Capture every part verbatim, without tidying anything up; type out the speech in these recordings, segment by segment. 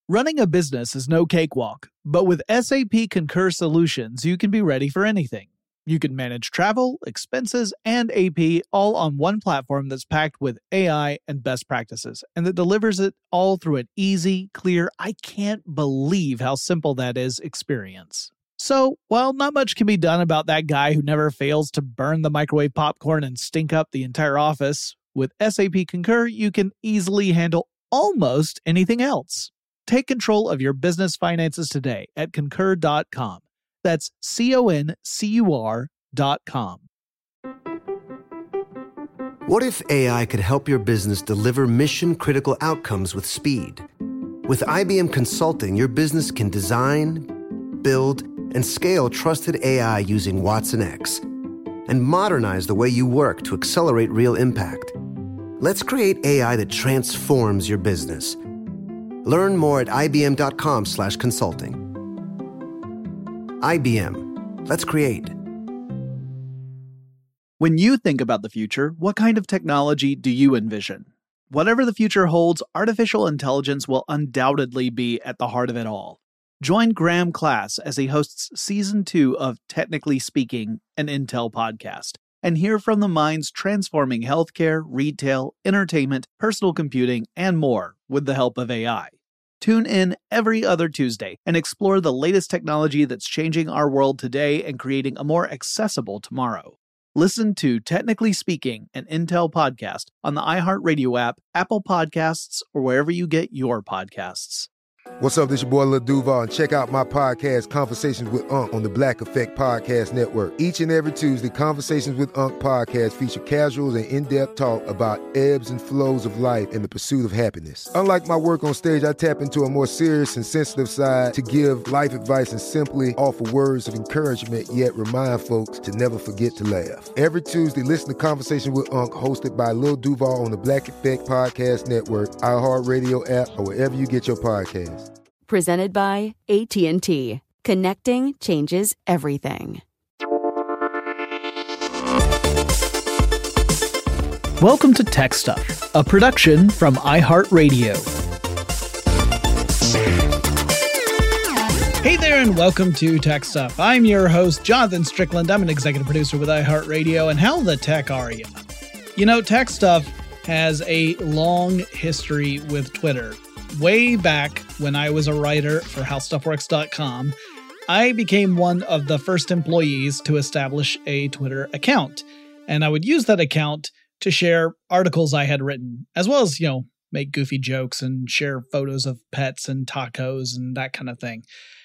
Running a business is no cakewalk, but with S A P Concur Solutions, you can be ready for anything. You can manage travel, expenses, and A P all on one platform that's packed with A I and best practices, and that delivers it all through an easy, clear, I can't believe how simple that is experience. So, while not much can be done about that guy who never fails to burn the microwave popcorn and stink up the entire office, with S A P Concur, you can easily handle almost anything else. Take control of your business finances today at concur dot com. That's C O N C U R dot com. What if A I could help your business deliver mission-critical outcomes with speed? With I B M Consulting, your business can design, build, and scale trusted A I using Watson X, and modernize the way you work to accelerate real impact. Let's create A I that transforms your business. Learn more at I B M dot com slash consulting. I B M. Let's create. When you think about the future, what kind of technology do you envision? Whatever the future holds, artificial intelligence will undoubtedly be at the heart of it all. Join Graham Class as he hosts Season two of Technically Speaking, an Intel podcast, and hear from the minds transforming healthcare, retail, entertainment, personal computing, and more with the help of A I. Tune in every other Tuesday and explore the latest technology that's changing our world today and creating a more accessible tomorrow. Listen to Technically Speaking, an Intel podcast on the iHeartRadio app, Apple Podcasts, or wherever you get your podcasts. What's up, this your boy Lil Duval, and check out my podcast, Conversations with Unc, on the Black Effect Podcast Network. Each and every Tuesday, Conversations with Unc podcast feature casuals and in-depth talk about ebbs and flows of life and the pursuit of happiness. Unlike my work on stage, I tap into a more serious and sensitive side to give life advice and simply offer words of encouragement, yet remind folks to never forget to laugh. Every Tuesday, listen to Conversations with Unc, hosted by Lil Duval on the Black Effect Podcast Network, iHeartRadio app, or wherever you get your podcasts. Presented by A T and T. Connecting changes everything. Welcome to Tech Stuff, a production from iHeartRadio. Hey there, and welcome to Tech Stuff. I'm your host, Jonathan Strickland. I'm an executive producer with iHeartRadio, and how the tech are you? You know, Tech Stuff has a long history with Twitter. Way back when I was a writer for how stuff works dot com, I became one of the first employees to establish a Twitter account. And I would use that account to share articles I had written, as well as, you know, make goofy jokes and share photos of pets and tacos and that kind of thing.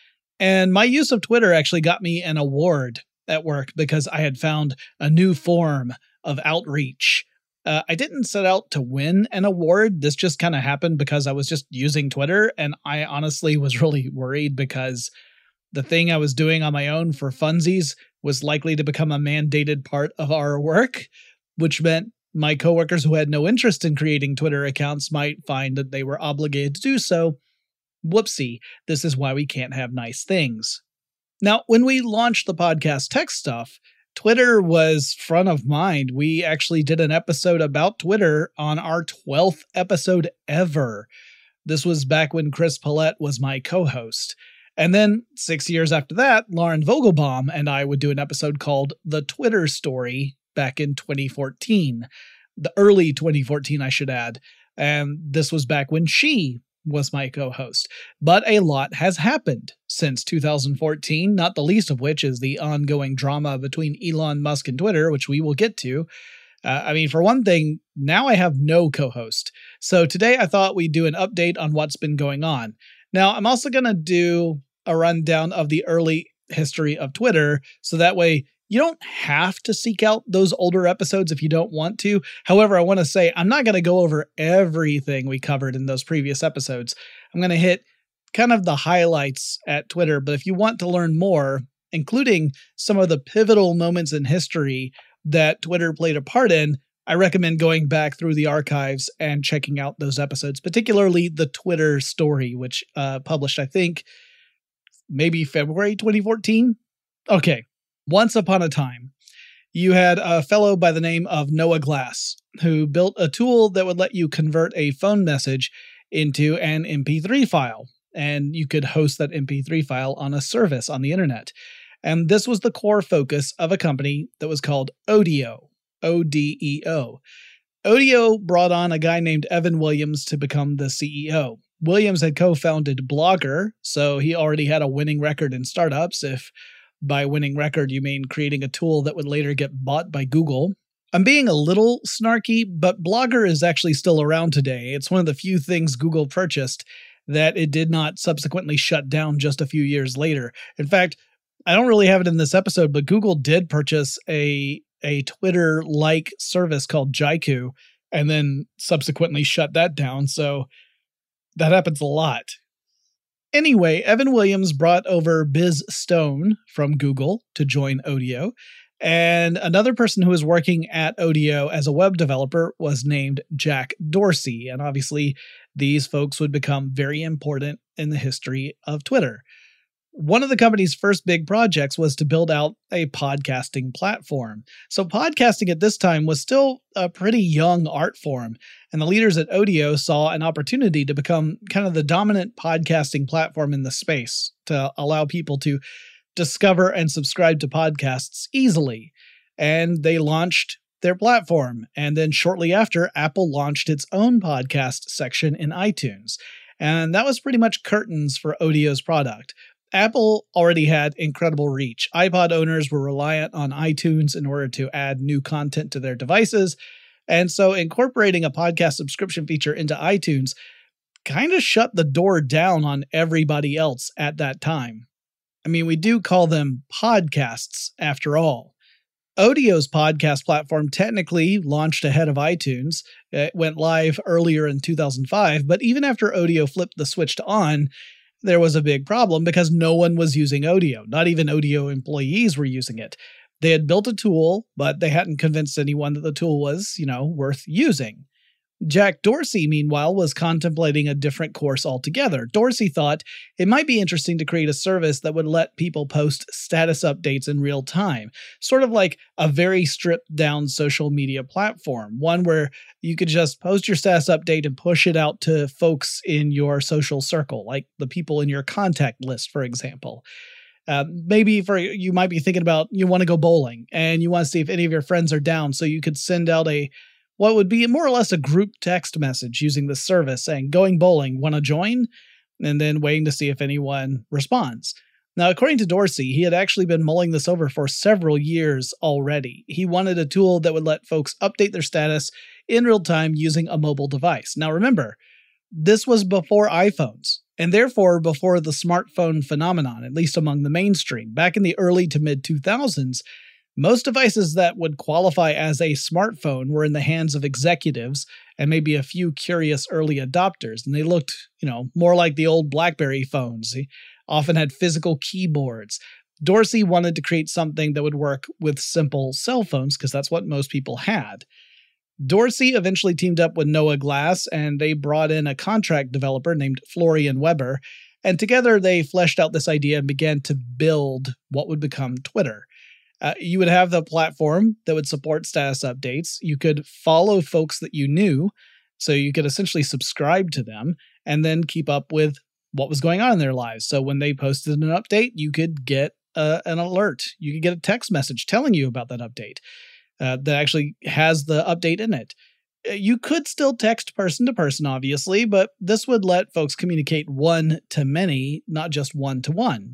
And my use of Twitter actually got me an award at work because I had found a new form of outreach. Uh, I didn't set out to win an award. This just kind of happened because I was just using Twitter, and I honestly was really worried because the thing I was doing on my own for funsies was likely to become a mandated part of our work, which meant my coworkers who had no interest in creating Twitter accounts might find that they were obligated to do so. Whoopsie, this is why we can't have nice things. Now, when we launched the podcast Tech Stuff, Twitter was front of mind. We actually did an episode about Twitter on our twelfth episode ever. This was back when Chris Pollette was my co-host. And then six years after that, Lauren Vogelbaum and I would do an episode called The Twitter Story back in twenty fourteen. The early twenty fourteen, I should add. And this was back when she was my co-host. But a lot has happened since two thousand fourteen, not the least of which is the ongoing drama between Elon Musk and Twitter, which we will get to. Uh, I mean, for one thing, now I have no co-host. So today I thought we'd do an update on what's been going on. Now, I'm also going to do a rundown of the early history of Twitter, so that way you don't have to seek out those older episodes if you don't want to. However, I want to say I'm not going to go over everything we covered in those previous episodes. I'm going to hit kind of the highlights at Twitter, but if you want to learn more, including some of the pivotal moments in history that Twitter played a part in, I recommend going back through the archives and checking out those episodes, particularly the Twitter Story, which uh, published, I think, maybe February twenty fourteen. Okay. Once upon a time, you had a fellow by the name of Noah Glass who built a tool that would let you convert a phone message into an M P three file. and you could host that M P three file on a service on the internet. And this was the core focus of a company that was called Odeo, O D E O. Odeo brought on a guy named Evan Williams to become the C E O. Williams had co-founded Blogger, so he already had a winning record in startups, if by winning record you mean creating a tool that would later get bought by Google. I'm being a little snarky, but Blogger is actually still around today. It's one of the few things Google purchased that it did not subsequently shut down just a few years later. In fact, I don't really have it in this episode, but Google did purchase a, a Twitter-like service called Jaiku and then subsequently shut that down, so that happens a lot. Anyway, Evan Williams brought over Biz Stone from Google to join Odeo, and another person who was working at Odeo as a web developer was named Jack Dorsey, and obviously these folks would become very important in the history of Twitter. One of the company's first big projects was to build out a podcasting platform. So podcasting at this time was still a pretty young art form, and the leaders at Odeo saw an opportunity to become kind of the dominant podcasting platform in the space to allow people to discover and subscribe to podcasts easily. And they launched their platform. And then shortly after, Apple launched its own podcast section in iTunes. And that was pretty much curtains for Odeo's product. Apple already had incredible reach. iPod owners were reliant on iTunes in order to add new content to their devices. And so incorporating a podcast subscription feature into iTunes kind of shut the door down on everybody else at that time. I mean, we do call them podcasts after all. Odeo's podcast platform technically launched ahead of iTunes. It went live earlier in two thousand five, but even after Odeo flipped the switch to on, there was a big problem because no one was using Odeo. Not even Odeo employees were using it. They had built a tool, but they hadn't convinced anyone that the tool was, you know, worth using. Jack Dorsey, meanwhile, was contemplating a different course altogether. Dorsey thought it might be interesting to create a service that would let people post status updates in real time, sort of like a very stripped-down social media platform, one where you could just post your status update and push it out to folks in your social circle, like the people in your contact list, for example. Uh, maybe for you might be thinking about you want to go bowling and you want to see if any of your friends are down, so you could send out a what would be more or less a group text message using the service saying, going bowling, want to join? And then waiting to see if anyone responds. Now, according to Dorsey, he had actually been mulling this over for several years already. He wanted a tool that would let folks update their status in real time using a mobile device. Now, remember, this was before iPhones, and therefore before the smartphone phenomenon, at least among the mainstream. Back in the early to mid two thousands, most devices that would qualify as a smartphone were in the hands of executives and maybe a few curious early adopters. And they looked, you know, more like the old BlackBerry phones. They often had physical keyboards. Dorsey wanted to create something that would work with simple cell phones because that's what most people had. Dorsey eventually teamed up with Noah Glass, and they brought in a contract developer named Florian Weber. And together they fleshed out this idea and began to build what would become Twitter. Uh, you would have the platform that would support status updates. You could follow folks that you knew, so you could essentially subscribe to them and then keep up with what was going on in their lives. So when they posted an update, you could get uh, an alert. You could get a text message telling you about that update uh, that actually has the update in it. You could still text person to person, obviously, but this would let folks communicate one to many, not just one to one.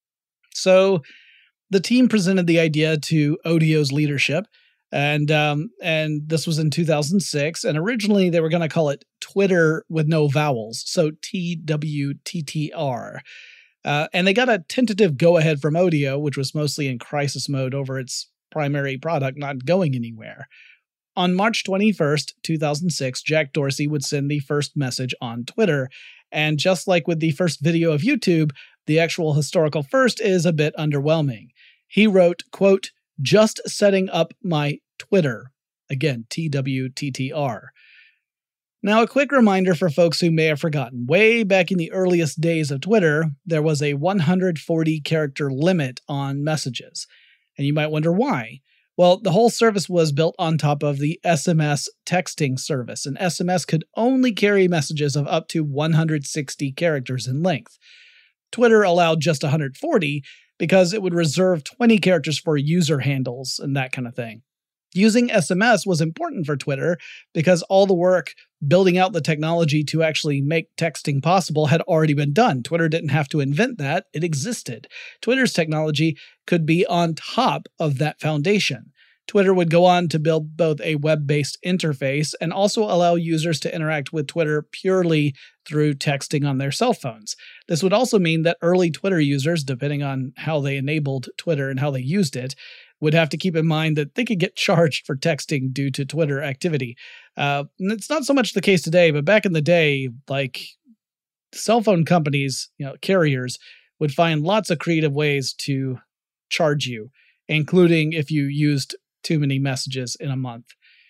So the team presented the idea to Odeo's leadership, and um, and this was in two thousand six. And originally they were going to call it Twitter with no vowels, so T W T T R. Uh, and they got a tentative go-ahead from Odeo, which was mostly in crisis mode over its primary product not going anywhere. On March twenty-first, two thousand six, Jack Dorsey would send the first message on Twitter. And just like with the first video of YouTube, the actual historical first is a bit underwhelming. He wrote, quote, just setting up my Twitter. Again, T W T T R. Now, a quick reminder for folks who may have forgotten. Way back in the earliest days of Twitter, there was a one hundred forty character limit on messages. And you might wonder why. Well, the whole service was built on top of the S M S texting service, and S M S could only carry messages of up to one hundred sixty characters in length. Twitter allowed just one hundred forty because it would reserve twenty characters for user handles and that kind of thing. Using S M S was important for Twitter because all the work building out the technology to actually make texting possible had already been done. Twitter didn't have to invent that. It existed. Twitter's technology could be on top of that foundation. Twitter would go on to build both a web-based interface and also allow users to interact with Twitter purely through texting on their cell phones. This would also mean that early Twitter users, depending on how they enabled Twitter and how they used it, would have to keep in mind that they could get charged for texting due to Twitter activity. Uh, and it's not so much the case today, but back in the day, like cell phone companies, you know, carriers would find lots of creative ways to charge you, including if you used too many messages in a month.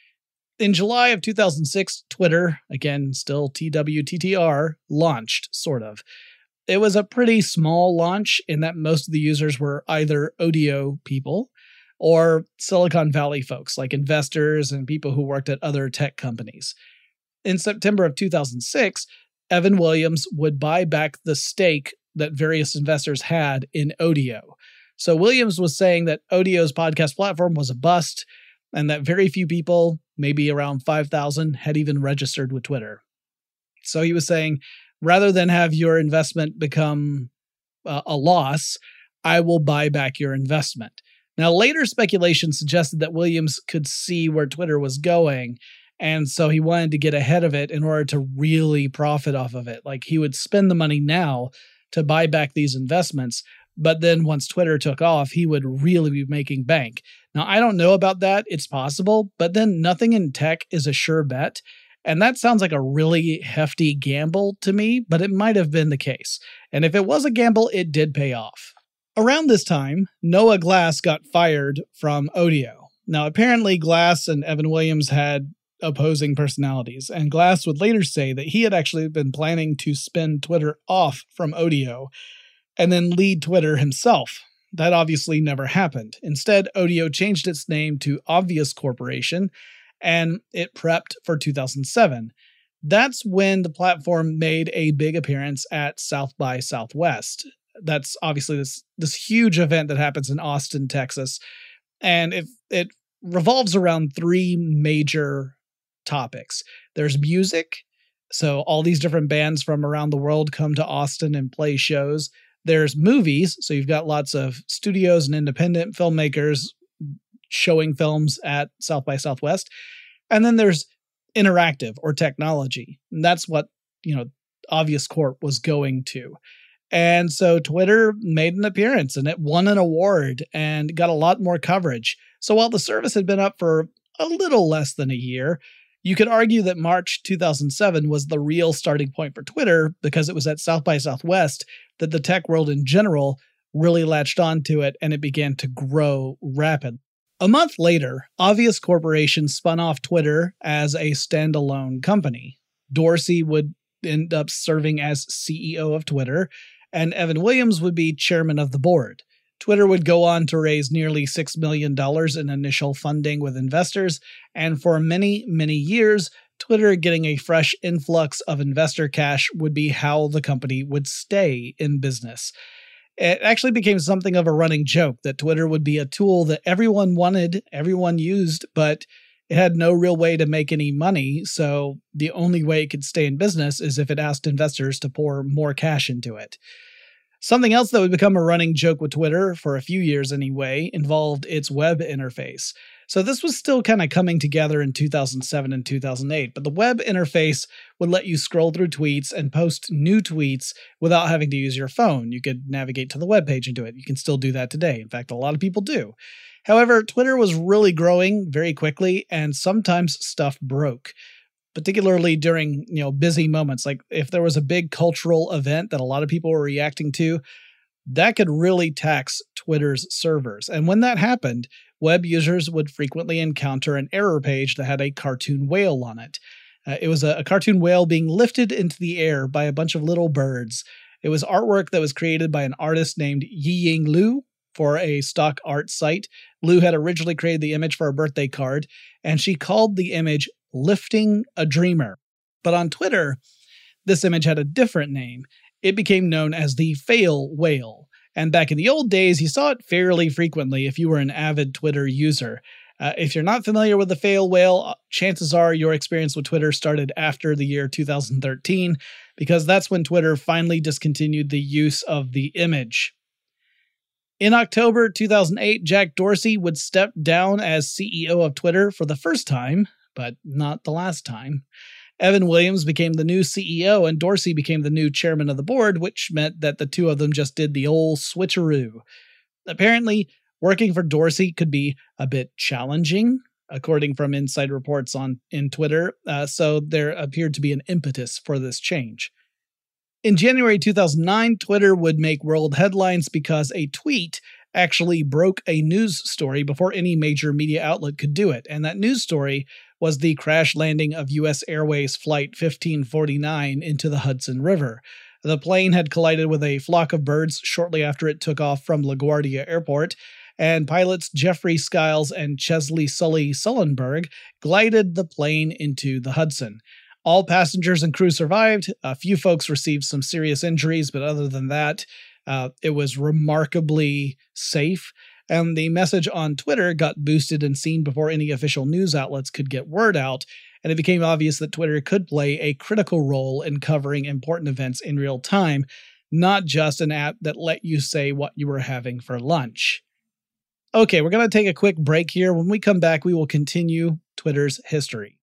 In July of two thousand six, Twitter, again, still T W T T R, launched, sort of. It was a pretty small launch in that most of the users were either Odeo people or Silicon Valley folks like investors and people who worked at other tech companies. In September of two thousand six, Evan Williams would buy back the stake that various investors had in Odeo. So Williams was saying that Odeo's podcast platform was a bust and that very few people, maybe around five thousand, had even registered with Twitter. So he was saying, rather than have your investment become uh, a loss, I will buy back your investment. Now, later speculation suggested that Williams could see where Twitter was going, and so he wanted to get ahead of it in order to really profit off of it. Like, he would spend the money now to buy back these investments, but then once Twitter took off, he would really be making bank. Now, I don't know about that. It's possible, but then nothing in tech is a sure bet, and that sounds like a really hefty gamble to me, but it might have been the case. And if it was a gamble, it did pay off. Around this time, Noah Glass got fired from Odeo. Now, apparently Glass and Evan Williams had opposing personalities, and Glass would later say that he had actually been planning to spin Twitter off from Odeo and then lead Twitter himself. That obviously never happened. Instead, Odeo changed its name to Obvious Corporation, and it prepped for two thousand seven. That's when the platform made a big appearance at South by Southwest. That's obviously this this huge event that happens in Austin, Texas. And it, it revolves around three major topics. There's music. So all these different bands from around the world come to Austin and play shows. There's movies. So you've got lots of studios and independent filmmakers showing films at South by Southwest. And then there's interactive or technology. And that's what, you know, Obvious Corp was going to. And so Twitter made an appearance and it won an award and got a lot more coverage. So while the service had been up for a little less than a year, you could argue that March two thousand seven was the real starting point for Twitter because it was at South by Southwest that the tech world in general really latched onto it and it began to grow rapidly. A month later, Obvious Corporation spun off Twitter as a standalone company. Dorsey would end up serving as C E O of Twitter, and Evan Williams would be chairman of the board. Twitter would go on to raise nearly six million dollars in initial funding with investors, and for many, many years, Twitter getting a fresh influx of investor cash would be how the company would stay in business. It actually became something of a running joke that Twitter would be a tool that everyone wanted, everyone used, but it had no real way to make any money, so the only way it could stay in business is if it asked investors to pour more cash into it. Something else that would become a running joke with Twitter, for a few years anyway, involved its web interface. So this was still kind of coming together in two thousand seven and two thousand eight, but the web interface would let you scroll through tweets and post new tweets without having to use your phone. You could navigate to the web page and do it. You can still do that today. In fact, a lot of people do. However, Twitter was really growing very quickly, and sometimes stuff broke, particularly during, you know, busy moments. Like if there was a big cultural event that a lot of people were reacting to, that could really tax Twitter's servers. And when that happened, web users would frequently encounter an error page that had a cartoon whale on it. Uh, it was a, a cartoon whale being lifted into the air by a bunch of little birds. It was artwork that was created by an artist named Yiying Liu, for a stock art site. Lou had originally created the image for a birthday card, and she called the image Lifting a Dreamer. But on Twitter, this image had a different name. It became known as the Fail Whale. And back in the old days, you saw it fairly frequently if you were an avid Twitter user. Uh, if you're not familiar with the Fail Whale, chances are your experience with Twitter started after the year two thousand thirteen, because that's when Twitter finally discontinued the use of the image. In October two thousand eight, Jack Dorsey would step down as C E O of Twitter for the first time, but not the last time. Evan Williams became the new C E O and Dorsey became the new chairman of the board, which meant that the two of them just did the old switcheroo. Apparently, working for Dorsey could be a bit challenging, according from inside reports on in Twitter, uh, so there appeared to be an impetus for this change. In January two thousand nine, Twitter would make world headlines because a tweet actually broke a news story before any major media outlet could do it, and that news story was the crash landing of U S Airways Flight fifteen forty-nine into the Hudson River. The plane had collided with a flock of birds shortly after it took off from LaGuardia Airport, and pilots Jeffrey Skiles and Chesley Sully Sullenberg glided the plane into the Hudson. All passengers and crew survived. A few folks received some serious injuries, but other than that, uh, it was remarkably safe. And the message on Twitter got boosted and seen before any official news outlets could get word out, and it became obvious that Twitter could play a critical role in covering important events in real time, not just an app that let you say what you were having for lunch. Okay, we're going to take a quick break here. When we come back, we will continue Twitter's history.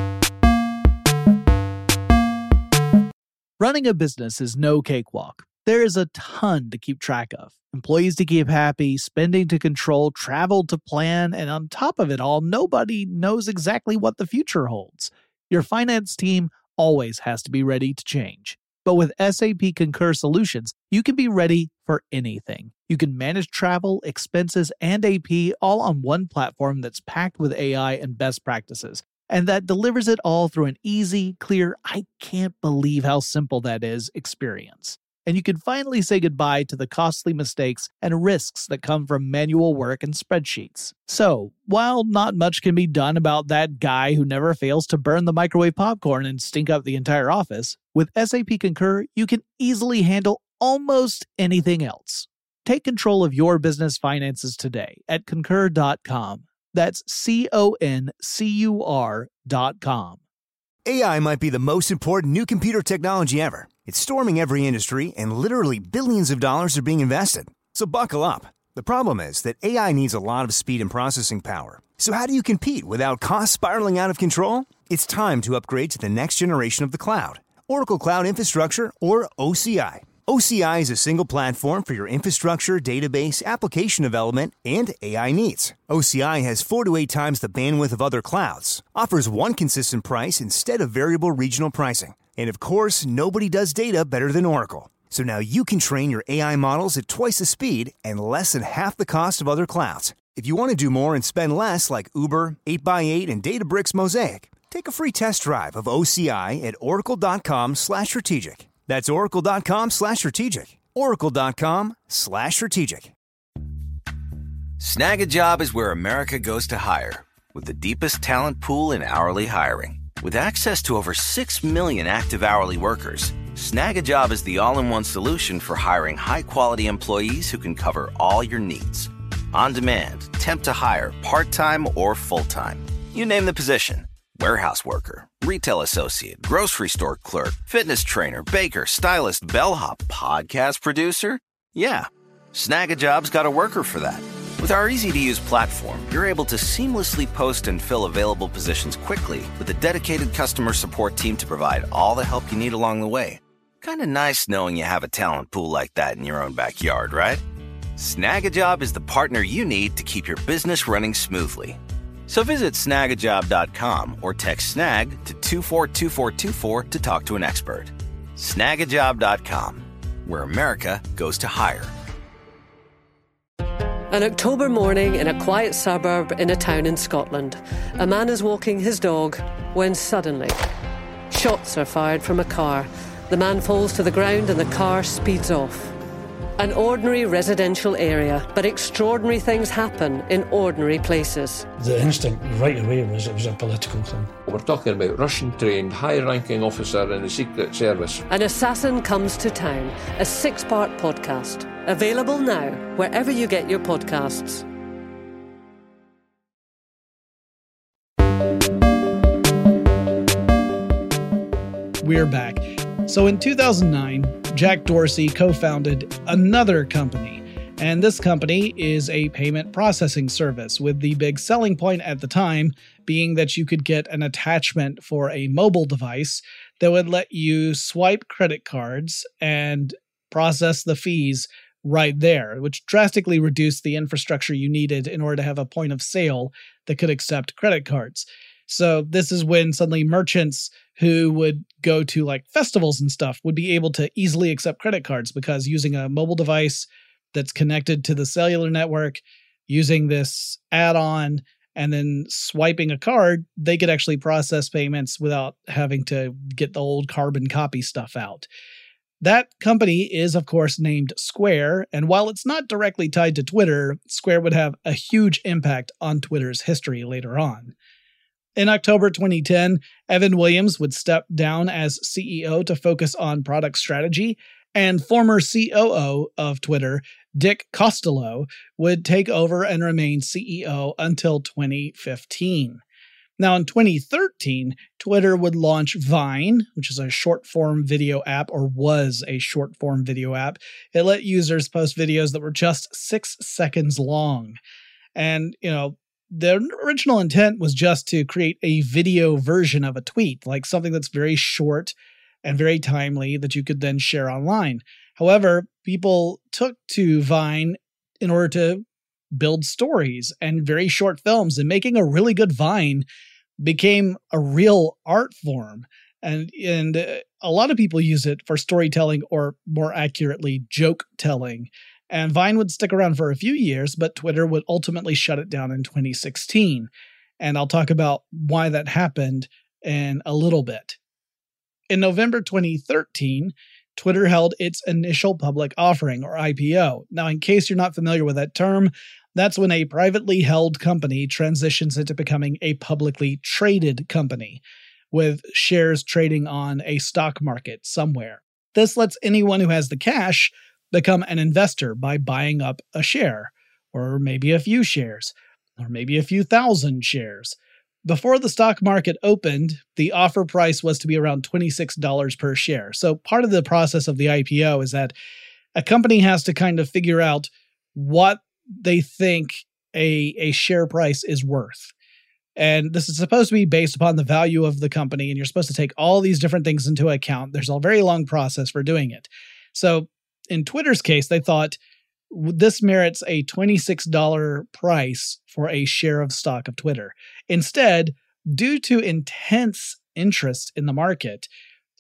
Running a business is no cakewalk. There is a ton to keep track of. Employees to keep happy, spending to control, travel to plan, and on top of it all, nobody knows exactly what the future holds. Your finance team always has to be ready to change. But with S A P Concur Solutions, you can be ready for anything. You can manage travel, expenses, and A P all on one platform that's packed with A I and best practices, and that delivers it all through an easy, clear, I can't believe how simple that is experience. And you can finally say goodbye to the costly mistakes and risks that come from manual work and spreadsheets. So, while not much can be done about that guy who never fails to burn the microwave popcorn and stink up the entire office, with S A P Concur, you can easily handle almost anything else. Take control of your business finances today at concur dot com. That's C O N C U R dot com. A I might be the most important new computer technology ever. It's storming every industry, and literally billions of dollars are being invested. So buckle up. The problem is that A I needs a lot of speed and processing power. So how do you compete without costs spiraling out of control? It's time to upgrade to the next generation of the cloud. Oracle Cloud Infrastructure, or O C I. O C I is a single platform for your infrastructure, database, application development, and A I needs. O C I has four to eight times the bandwidth of other clouds, offers one consistent price instead of variable regional pricing, and of course, nobody does data better than Oracle. So now you can train your A I models at twice the speed and less than half the cost of other clouds. If you want to do more and spend less like Uber, eight by eight, and Databricks Mosaic, take a free test drive of O C I at oracle dot com slash strategic. That's oracle dot com slash strategic. oracle dot com slash strategic. Snag a Job is where America goes to hire, with the deepest talent pool in hourly hiring. With access to over six million active hourly workers, Snag a Job is the all-in-one solution for hiring high-quality employees who can cover all your needs. On demand, temp to hire, part-time or full-time. You name the position. Warehouse worker, retail associate, grocery store clerk, fitness trainer, baker, stylist, bellhop, podcast producer. Yeah, Snag a Job's got a worker for that. With our easy-to-use platform, you're able to seamlessly post and fill available positions quickly with a dedicated customer support team to provide all the help you need along the way. Kind of nice knowing you have a talent pool like that in your own backyard, right? Snag a Job is the partner you need to keep your business running smoothly. So visit snag a job dot com or text SNAG to two four two four two four to talk to an expert. snag a job dot com, where America goes to hire. An October morning in a quiet suburb in a town in Scotland. A man is walking his dog when suddenly shots are fired from a car. The man falls to the ground and the car speeds off. An ordinary residential area, but extraordinary things happen in ordinary places. The instinct right away was it was a political thing. We're talking about Russian-trained, high-ranking officer in the Secret Service. An Assassin Comes to Town, a six-part podcast. Available now, wherever you get your podcasts. We're back. So in two thousand nine, Jack Dorsey co-founded another company, and this company is a payment processing service, with the big selling point at the time being that you could get an attachment for a mobile device that would let you swipe credit cards and process the fees right there, which drastically reduced the infrastructure you needed in order to have a point of sale that could accept credit cards. So this is when suddenly merchants who would go to like festivals and stuff would be able to easily accept credit cards, because using a mobile device that's connected to the cellular network, using this add-on, and then swiping a card, they could actually process payments without having to get the old carbon copy stuff out. That company is, of course, named Square, and while it's not directly tied to Twitter, Square would have a huge impact on Twitter's history later on. In October twenty ten, Evan Williams would step down as C E O to focus on product strategy, and former C O O of Twitter, Dick Costolo, would take over and remain C E O until twenty fifteen. Now, in twenty thirteen, Twitter would launch Vine, which is a short-form video app, or was a short-form video app. It let users post videos that were just six seconds long. And, you know, the original intent was just to create a video version of a tweet, like something that's very short and very timely that you could then share online. However, people took to Vine in order to build stories and very short films, and making a really good Vine became a real art form. And, and a lot of people use it for storytelling, or more accurately, joke telling. And Vine would stick around for a few years, but Twitter would ultimately shut it down in twenty sixteen. And I'll talk about why that happened in a little bit. In November twenty thirteen, Twitter held its initial public offering, or I P O. Now, in case you're not familiar with that term, that's when a privately held company transitions into becoming a publicly traded company, with shares trading on a stock market somewhere. This lets anyone who has the cash become an investor by buying up a share, or maybe a few shares, or maybe a few thousand shares. Before the stock market opened, the offer price was to be around twenty-six dollars per share. So part of the process of the I P O is that a company has to kind of figure out what they think a, a share price is worth. And this is supposed to be based upon the value of the company, and you're supposed to take all these different things into account. There's a very long process for doing it. So in Twitter's case, they thought this merits a twenty-six dollars price for a share of stock of Twitter. Instead, due to intense interest in the market,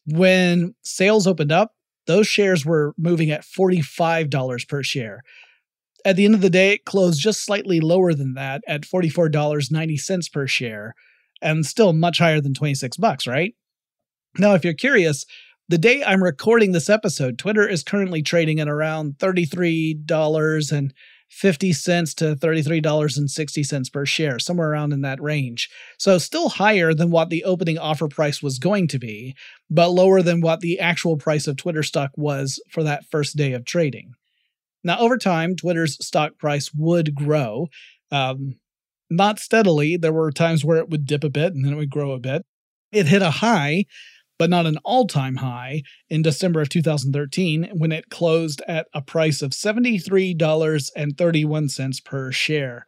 when sales opened up, those shares were moving at forty-five dollars per share. At the end of the day, it closed just slightly lower than that at forty-four dollars and ninety cents per share, and still much higher than twenty-six bucks, right? Now, if you're curious, the day I'm recording this episode, Twitter is currently trading at around thirty-three dollars and fifty cents to thirty-three dollars and sixty cents per share, somewhere around in that range. So still higher than what the opening offer price was going to be, but lower than what the actual price of Twitter stock was for that first day of trading. Now, over time, Twitter's stock price would grow. Um, not steadily. There were times where it would dip a bit and then it would grow a bit. It hit a high, but not an all-time high, in December of two thousand thirteen, when it closed at a price of seventy-three dollars and thirty-one cents per share.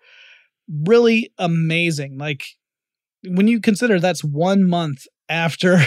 Really amazing. Like, when you consider that's one month after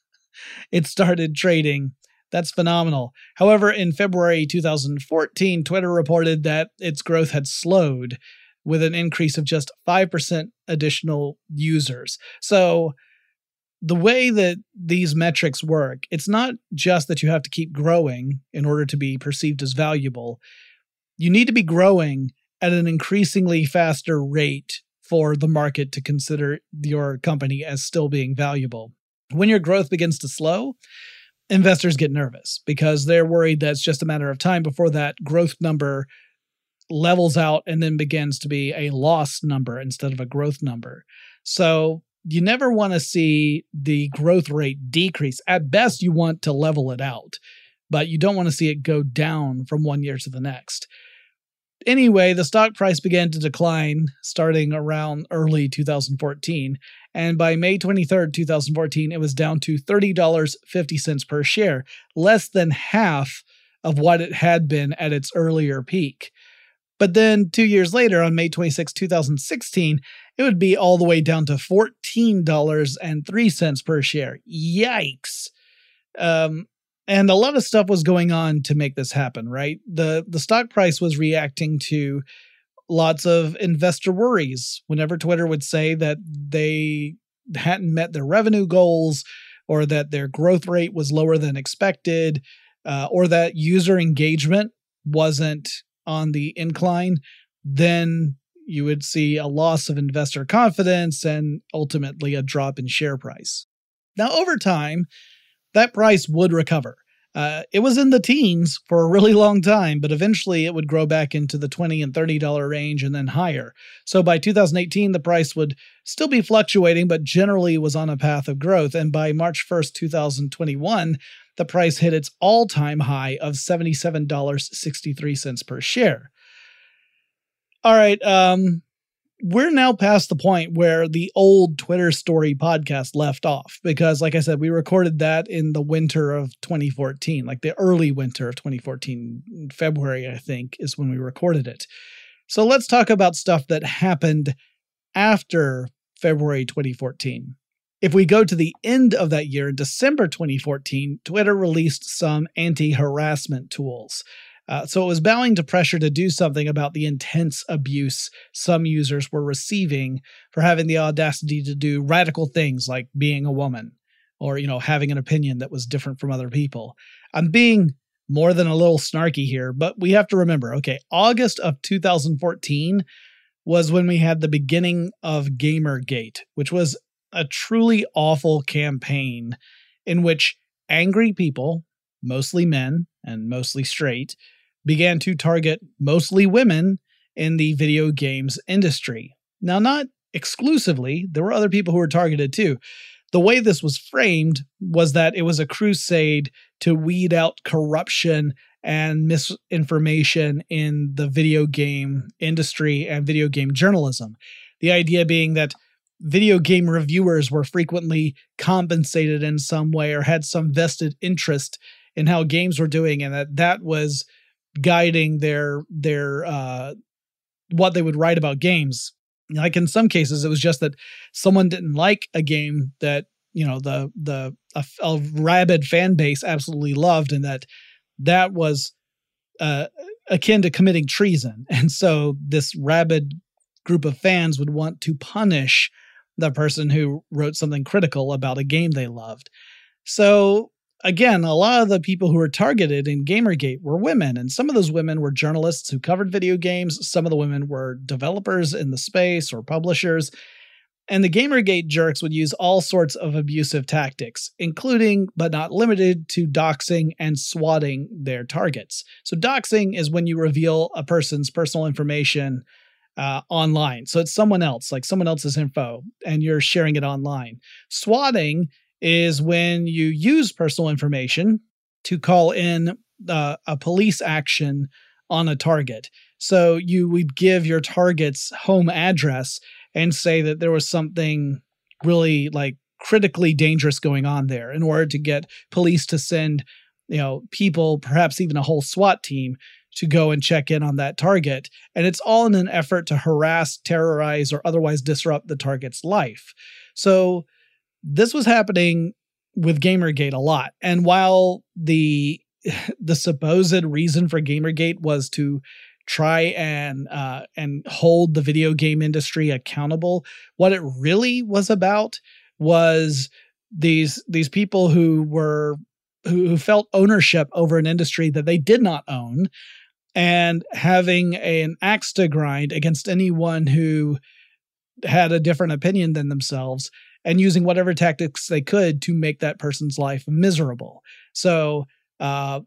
it started trading, that's phenomenal. However, in February two thousand fourteen, Twitter reported that its growth had slowed, with an increase of just five percent additional users. So the way that these metrics work, it's not just that you have to keep growing in order to be perceived as valuable. You need to be growing at an increasingly faster rate for the market to consider your company as still being valuable. When your growth begins to slow, investors get nervous because they're worried that it's just a matter of time before that growth number levels out and then begins to be a loss number instead of a growth number. So you never want to see the growth rate decrease. At best, you want to level it out, but you don't want to see it go down from one year to the next. Anyway, the stock price began to decline starting around early two thousand fourteen, and by May twenty-third, twenty fourteen, it was down to thirty dollars and fifty cents per share, less than half of what it had been at its earlier peak. But then two years later, on May twenty-sixth, twenty sixteen, it would be all the way down to fourteen dollars and three cents per share. Yikes. Um, and a lot of stuff was going on to make this happen, right? The, the stock price was reacting to lots of investor worries. Whenever Twitter would say that they hadn't met their revenue goals, or that their growth rate was lower than expected, uh, or that user engagement wasn't on the incline, then you would see a loss of investor confidence and ultimately a drop in share price. Now, over time, that price would recover. Uh, it was in the teens for a really long time, but eventually it would grow back into the twenty and thirty dollars range and then higher. So by two thousand eighteen, the price would still be fluctuating, but generally was on a path of growth. And by March first, twenty twenty-one, the price hit its all-time high of seventy-seven dollars and sixty-three cents per share. All right, um, we're now past the point where the old Twitter Story podcast left off, because like I said, we recorded that in the winter of twenty fourteen, like the early winter of twenty fourteen, February, I think, is when we recorded it. So let's talk about stuff that happened after February twenty fourteen. If we go to the end of that year, December twenty fourteen, Twitter released some anti-harassment tools. Uh, so it was bowing to pressure to do something about the intense abuse some users were receiving for having the audacity to do radical things like being a woman, or, you know, having an opinion that was different from other people. I'm being more than a little snarky here, but we have to remember, okay, August of two thousand fourteen was when we had the beginning of Gamergate, which was a truly awful campaign in which angry people, mostly men and mostly straight, began to target mostly women in the video games industry. Now, not exclusively, there were other people who were targeted too. The way this was framed was that it was a crusade to weed out corruption and misinformation in the video game industry and video game journalism. The idea being that video game reviewers were frequently compensated in some way or had some vested interest in how games were doing, and that that was guiding their their uh, what they would write about games. Like in some cases, it was just that someone didn't like a game that, you know, the the a, a rabid fan base absolutely loved, and that that was uh, akin to committing treason. And so this rabid group of fans would want to punish the person who wrote something critical about a game they loved. So again, a lot of the people who were targeted in Gamergate were women, and some of those women were journalists who covered video games. Some of the women were developers in the space or publishers. And the Gamergate jerks would use all sorts of abusive tactics, including, but not limited to, doxing and swatting their targets. So doxing is when you reveal a person's personal information uh, online. So it's someone else, like someone else's info, and you're sharing it online. Swatting is when you use personal information to call in uh, a police action on a target. So you would give your target's home address and say that there was something really like critically dangerous going on there in order to get police to send, you know, people, perhaps even a whole SWAT team, to go and check in on that target. And it's all in an effort to harass, terrorize, or otherwise disrupt the target's life. So this was happening with Gamergate a lot. And while the the supposed reason for Gamergate was to try and uh, and hold the video game industry accountable, what it really was about was these these people who were who, who felt ownership over an industry that they did not own, and having an axe to grind against anyone who had a different opinion than themselves, and using whatever tactics they could to make that person's life miserable. So uh,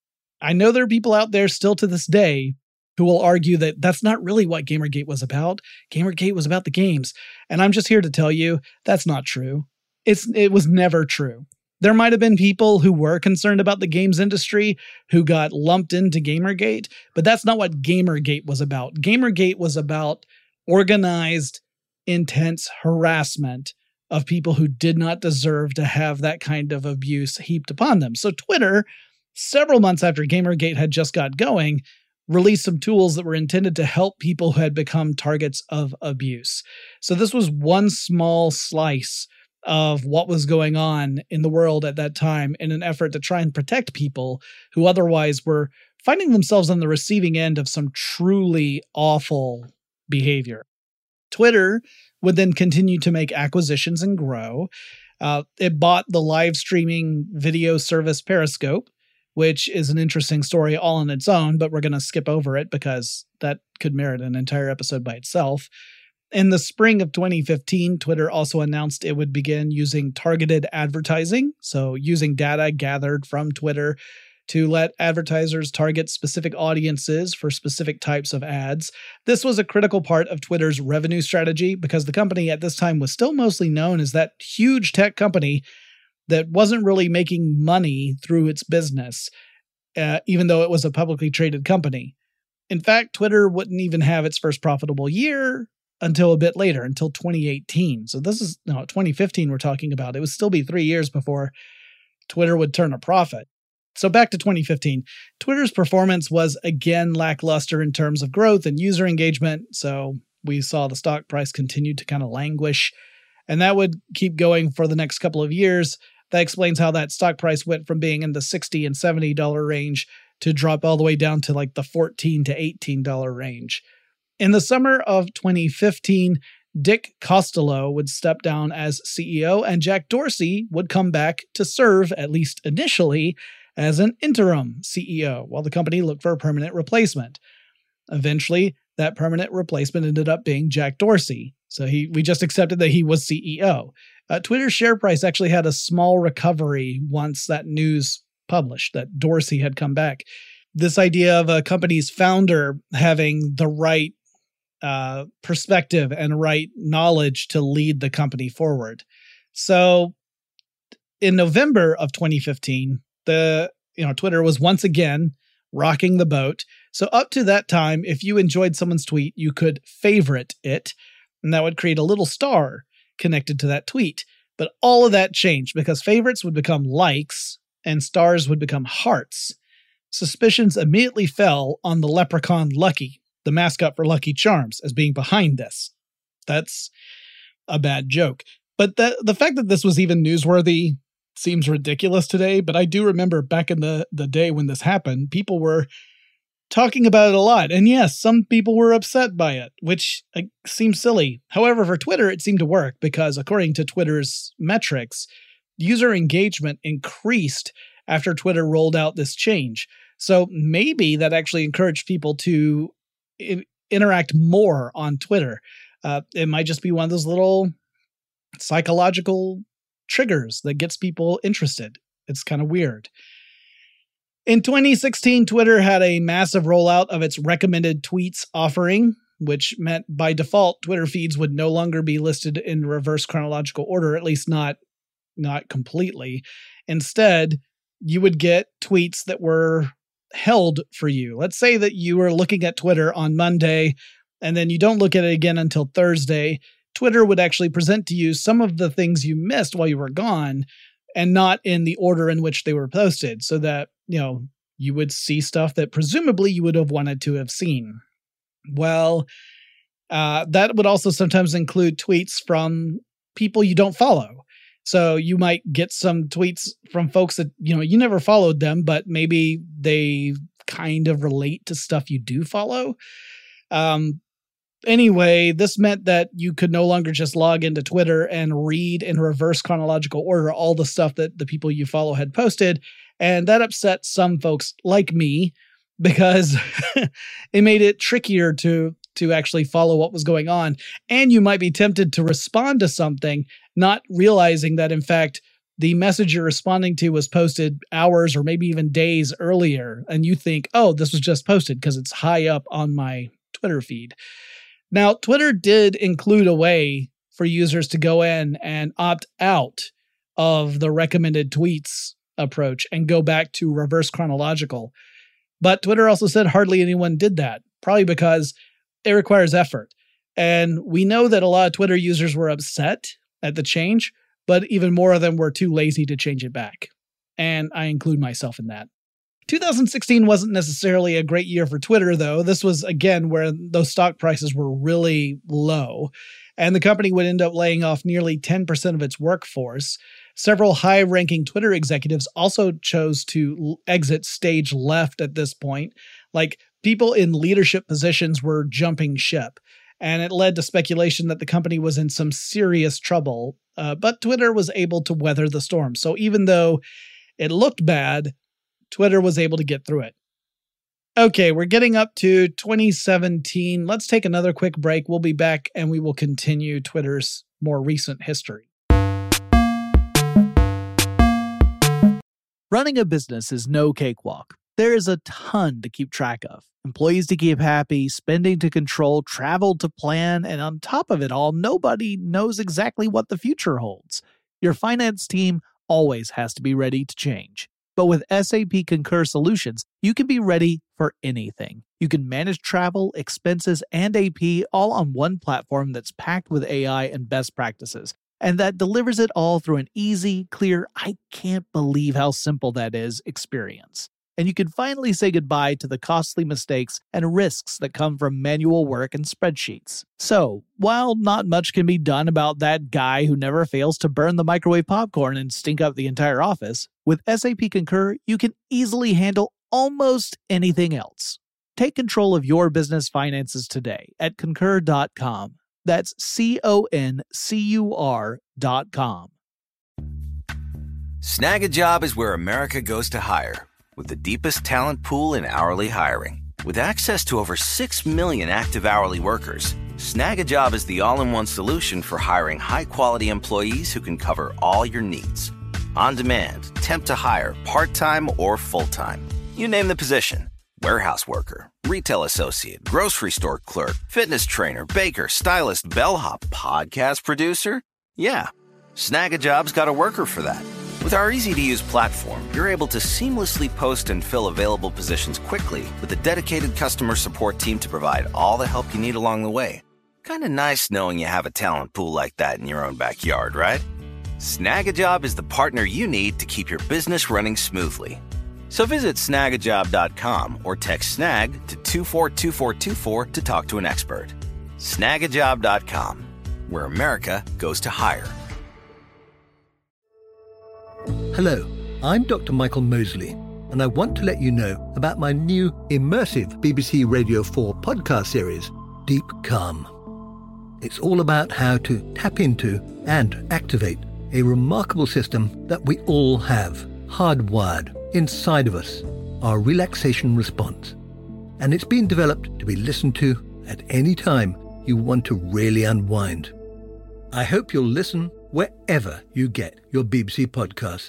I know there are people out there still to this day who will argue that that's not really what Gamergate was about. Gamergate was about the games. And I'm just here to tell you that's not true. It's It was never true. There might have been people who were concerned about the games industry who got lumped into Gamergate, but that's not what Gamergate was about. Gamergate was about organized, intense harassment of people who did not deserve to have that kind of abuse heaped upon them. So Twitter, several months after Gamergate had just got going, released some tools that were intended to help people who had become targets of abuse. So this was one small slice of what was going on in the world at that time in an effort to try and protect people who otherwise were finding themselves on the receiving end of some truly awful behavior. Twitter would then continue to make acquisitions and grow. Uh, it bought the live streaming video service Periscope, which is an interesting story all on its own, but we're going to skip over it because that could merit an entire episode by itself. In the spring of twenty fifteen, Twitter also announced it would begin using targeted advertising, so using data gathered from Twitter to let advertisers target specific audiences for specific types of ads. This was a critical part of Twitter's revenue strategy because the company at this time was still mostly known as that huge tech company that wasn't really making money through its business, uh, even though it was a publicly traded company. In fact, Twitter wouldn't even have its first profitable year until a bit later, until twenty eighteen. So this is, no, twenty fifteen we're talking about. It would still be three years before Twitter would turn a profit. So back to twenty fifteen, Twitter's performance was again lackluster in terms of growth and user engagement. So we saw the stock price continue to kind of languish, and that would keep going for the next couple of years. That explains how that stock price went from being in the sixty and seventy dollars range to drop all the way down to like the fourteen to eighteen dollars range. In the summer of twenty fifteen, Dick Costolo would step down as C E O, and Jack Dorsey would come back to serve, at least initially, as an interim C E O while the company looked for a permanent replacement. Eventually, that permanent replacement ended up being Jack Dorsey. So he we just accepted that he was C E O. Uh, Twitter's share price actually had a small recovery once that news published that Dorsey had come back. This idea of a company's founder having the right uh, perspective and right knowledge to lead the company forward. So in November of twenty fifteen, the you know Twitter was once again rocking the boat. So up to that time, if you enjoyed someone's tweet, you could favorite it, and that would create a little star connected to that tweet. But all of that changed because favorites would become likes and stars would become hearts. Suspicions immediately fell on the leprechaun Lucky, the mascot for Lucky Charms, as being behind this. That's a bad joke. But the, the fact that this was even newsworthy seems ridiculous today, but I do remember back in the, the day when this happened, people were talking about it a lot. And yes, some people were upset by it, which uh, seems silly. However, for Twitter, it seemed to work because according to Twitter's metrics, user engagement increased after Twitter rolled out this change. So maybe that actually encouraged people to I- interact more on Twitter. Uh, it might just be one of those little psychological triggers that gets people interested. It's kind of weird. In twenty sixteen, Twitter had a massive rollout of its recommended tweets offering, which meant by default, Twitter feeds would no longer be listed in reverse chronological order, at least not, not completely. Instead, you would get tweets that were held for you. Let's say that you were looking at Twitter on Monday, and then you don't look at it again until Thursday. Twitter would actually present to you some of the things you missed while you were gone, and not in the order in which they were posted, so that, you know, you would see stuff that presumably you would have wanted to have seen. Well, uh, that would also sometimes include tweets from people you don't follow. So you might get some tweets from folks that, you know, you never followed them, but maybe they kind of relate to stuff you do follow. Um, Anyway, this meant that you could no longer just log into Twitter and read in reverse chronological order all the stuff that the people you follow had posted. And that upset some folks like me because it made it trickier to, to actually follow what was going on. And you might be tempted to respond to something not realizing that, in fact, the message you're responding to was posted hours or maybe even days earlier, and you think, oh, this was just posted because it's high up on my Twitter feed. Now, Twitter did include a way for users to go in and opt out of the recommended tweets approach and go back to reverse chronological. But Twitter also said hardly anyone did that, probably because it requires effort. And we know that a lot of Twitter users were upset at the change, but even more of them were too lazy to change it back. And I include myself in that. two thousand sixteen wasn't necessarily a great year for Twitter, though. This was, again, where those stock prices were really low, and the company would end up laying off nearly ten percent of its workforce. Several high-ranking Twitter executives also chose to exit stage left at this point. Like, people in leadership positions were jumping ship, and it led to speculation that the company was in some serious trouble. Uh, but Twitter was able to weather the storm. So even though it looked bad, Twitter was able to get through it. Okay, we're getting up to twenty seventeen. Let's take another quick break. We'll be back and we will continue Twitter's more recent history. Running a business is no cakewalk. There is a ton to keep track of. Employees to keep happy, spending to control, travel to plan, and on top of it all, nobody knows exactly what the future holds. Your finance team always has to be ready to change. But with S A P Concur Solutions, you can be ready for anything. You can manage travel, expenses, and A P all on one platform that's packed with A I and best practices, and that delivers it all through an easy, clear, I can't believe how simple that is experience. And you can finally say goodbye to the costly mistakes and risks that come from manual work and spreadsheets. So, while not much can be done about that guy who never fails to burn the microwave popcorn and stink up the entire office, with S A P Concur, you can easily handle almost anything else. Take control of your business finances today at concur dot com. That's C O N C U R dot com. Snag a Job is where America goes to hire, with the deepest talent pool in hourly hiring. With access to over six million active hourly workers, Snag a Job is the all-in-one solution for hiring high-quality employees who can cover all your needs. On demand, temp to hire, part-time or full-time. You name the position. Warehouse worker, retail associate, grocery store clerk, fitness trainer, baker, stylist, bellhop, podcast producer? Yeah, Snag a Job's got a worker for that. With our easy-to-use platform, you're able to seamlessly post and fill available positions quickly with a dedicated customer support team to provide all the help you need along the way. Kind of nice knowing you have a talent pool like that in your own backyard, right? Snag a Job is the partner you need to keep your business running smoothly. So visit snag a job dot com or text SNAG to two four two four two four to talk to an expert. snag a job dot com, where America goes to hire. Hello, I'm Doctor Michael Mosley, and I want to let you know about my new immersive B B C Radio four podcast series, Deep Calm. It's all about how to tap into and activate a remarkable system that we all have, hardwired inside of us, our relaxation response. And it's been developed to be listened to at any time you want to really unwind. I hope you'll listen wherever you get your B B C podcasts.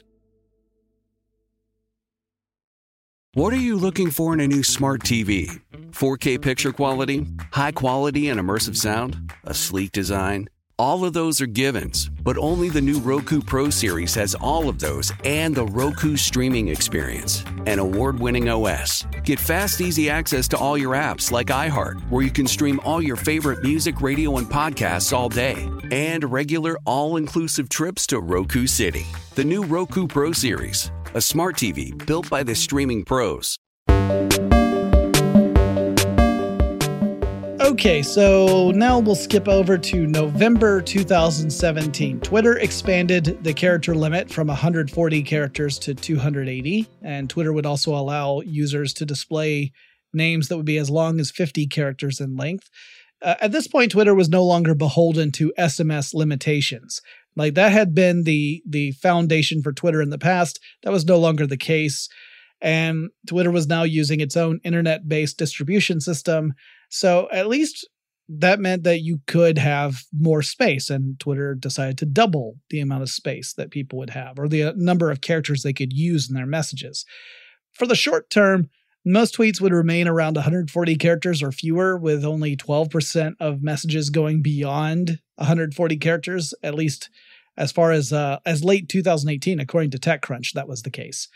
What are you looking for in a new smart T V? four K picture quality? High quality and immersive sound? A sleek design? All of those are givens, but only the new Roku Pro Series has all of those and the Roku streaming experience, an award-winning O S. Get fast, easy access to all your apps like iHeart, where you can stream all your favorite music, radio, and podcasts all day, and regular all-inclusive trips to Roku City. The new Roku Pro Series, a smart T V built by the streaming pros. Okay, so now we'll skip over to November two thousand seventeen. Twitter expanded the character limit from one hundred forty characters to two hundred eighty, and Twitter would also allow users to display names that would be as long as fifty characters in length. Uh, at this point, Twitter was no longer beholden to S M S limitations. Like, that had been the, the foundation for Twitter in the past. That was no longer the case. And Twitter was now using its own internet-based distribution system. So at least that meant that you could have more space, and Twitter decided to double the amount of space that people would have, or the number of characters they could use in their messages. For the short term, most tweets would remain around one hundred forty characters or fewer, with only twelve percent of messages going beyond one hundred forty characters, at least as far as uh, as late two thousand eighteen, according to TechCrunch, that was the case.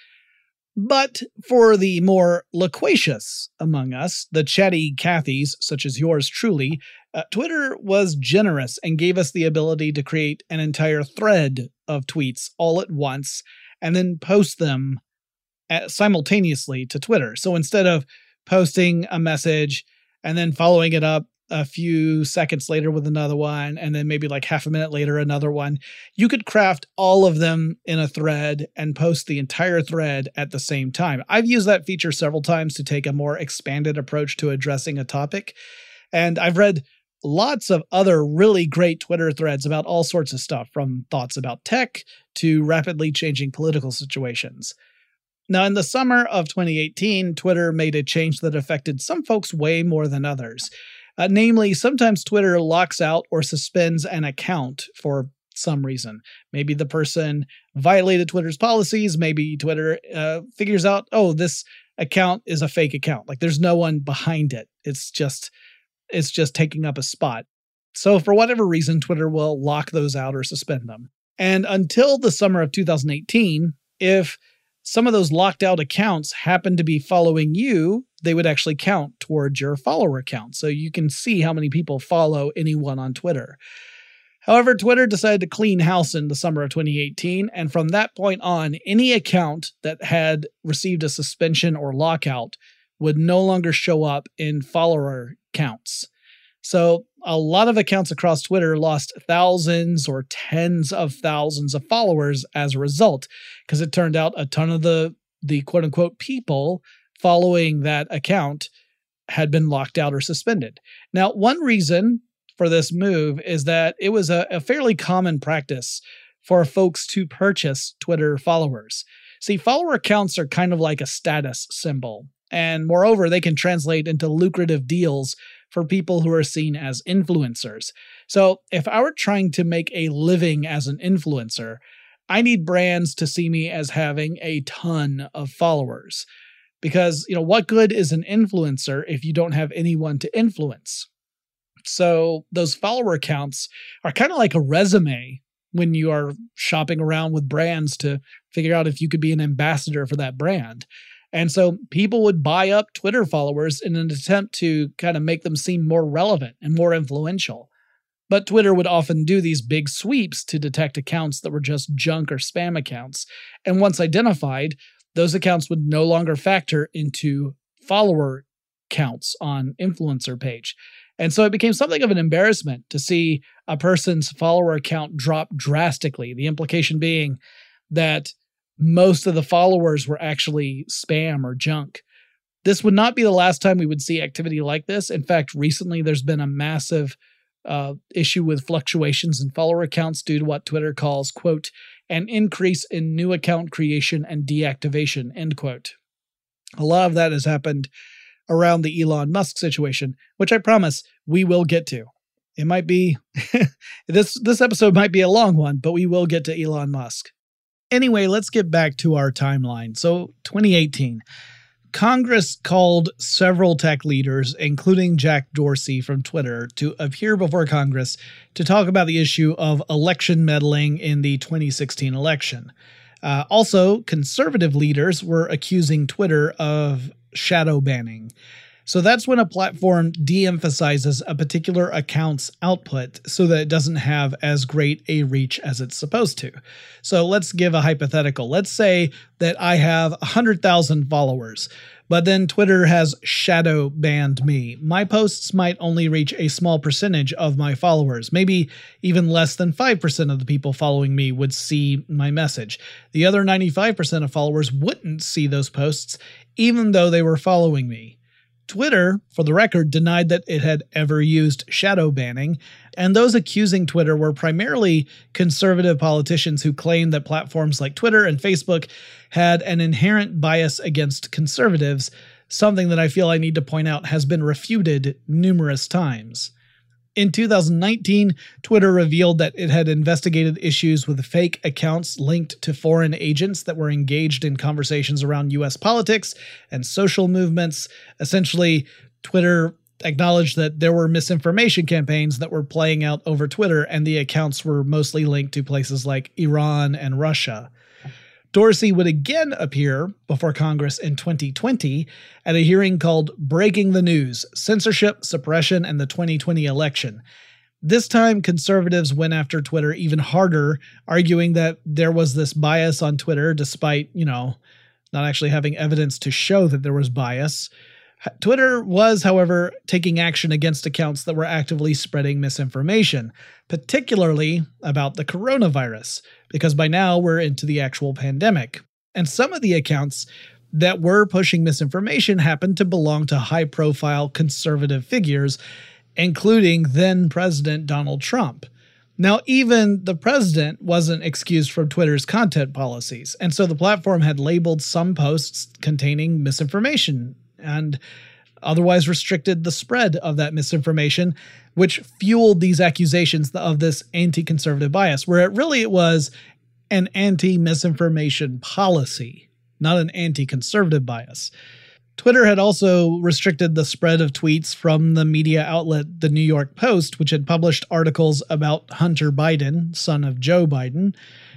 But for the more loquacious among us, the chatty Cathys, such as yours truly, uh, Twitter was generous and gave us the ability to create an entire thread of tweets all at once and then post them at, simultaneously to Twitter. So instead of posting a message and then following it up a few seconds later with another one, and then maybe like half a minute later, another one, you could craft all of them in a thread and post the entire thread at the same time. I've used that feature several times to take a more expanded approach to addressing a topic. And I've read lots of other really great Twitter threads about all sorts of stuff, from thoughts about tech to rapidly changing political situations. Now, in the summer of twenty eighteen, Twitter made a change that affected some folks way more than others. Uh, namely, sometimes Twitter locks out or suspends an account for some reason. Maybe the person violated Twitter's policies. Maybe Twitter uh, figures out, oh, this account is a fake account. Like, there's no one behind it. It's just, it's just taking up a spot. So for whatever reason, Twitter will lock those out or suspend them. And until the summer of two thousand eighteen, if some of those locked out accounts happen to be following you, they would actually count towards your follower count. So you can see how many people follow anyone on Twitter. However, Twitter decided to clean house in the summer of twenty eighteen. And from that point on, any account that had received a suspension or lockout would no longer show up in follower counts. So a lot of accounts across Twitter lost thousands or tens of thousands of followers as a result, because it turned out a ton of the, the quote unquote people following that account had been locked out or suspended. Now, one reason for this move is that it was a, a fairly common practice for folks to purchase Twitter followers. See, follower accounts are kind of like a status symbol. And moreover, they can translate into lucrative deals for people who are seen as influencers. So if I were trying to make a living as an influencer, I need brands to see me as having a ton of followers. Because, you know, what good is an influencer if you don't have anyone to influence? So those follower accounts are kind of like a resume when you are shopping around with brands to figure out if you could be an ambassador for that brand. And so people would buy up Twitter followers in an attempt to kind of make them seem more relevant and more influential. But Twitter would often do these big sweeps to detect accounts that were just junk or spam accounts. And once identified, those accounts would no longer factor into follower counts on influencer page. And so it became something of an embarrassment to see a person's follower count drop drastically. The implication being that most of the followers were actually spam or junk. This would not be the last time we would see activity like this. In fact, recently there's been a massive uh, issue with fluctuations in follower accounts due to what Twitter calls, quote, an increase in new account creation and deactivation, end quote. A lot of that has happened around the Elon Musk situation, which I promise we will get to. It might be, this, this episode might be a long one, but we will get to Elon Musk. Anyway, let's get back to our timeline. So twenty eighteen, Congress called several tech leaders, including Jack Dorsey from Twitter, to appear before Congress to talk about the issue of election meddling in the twenty sixteen election. Uh, also, conservative leaders were accusing Twitter of shadow banning. So that's when a platform de-emphasizes a particular account's output so that it doesn't have as great a reach as it's supposed to. So let's give a hypothetical. Let's say that I have one hundred thousand followers, but then Twitter has shadow banned me. My posts might only reach a small percentage of my followers. Maybe even less than five percent of the people following me would see my message. The other ninety-five percent of followers wouldn't see those posts, even though they were following me. Twitter, for the record, denied that it had ever used shadow banning, and those accusing Twitter were primarily conservative politicians who claimed that platforms like Twitter and Facebook had an inherent bias against conservatives, something that I feel I need to point out has been refuted numerous times. In two thousand nineteen, Twitter revealed that it had investigated issues with fake accounts linked to foreign agents that were engaged in conversations around U S politics and social movements. Essentially, Twitter acknowledged that there were misinformation campaigns that were playing out over Twitter, and the accounts were mostly linked to places like Iran and Russia. Dorsey would again appear before Congress in twenty twenty at a hearing called Breaking the News: Censorship, Suppression, and the twenty twenty Election. This time, conservatives went after Twitter even harder, arguing that there was this bias on Twitter despite, you know, not actually having evidence to show that there was bias. Twitter was, however, taking action against accounts that were actively spreading misinformation, particularly about the coronavirus, because by now we're into the actual pandemic. And some of the accounts that were pushing misinformation happened to belong to high-profile conservative figures, including then-President Donald Trump. Now, even the president wasn't excused from Twitter's content policies, and so the platform had labeled some posts containing misinformation and otherwise restricted the spread of that misinformation, which fueled these accusations of this anti-conservative bias, where it really it was an anti-misinformation policy, not an anti-conservative bias. Twitter had also restricted the spread of tweets from the media outlet The New York Post, which had published articles about Hunter Biden, son of Joe Biden,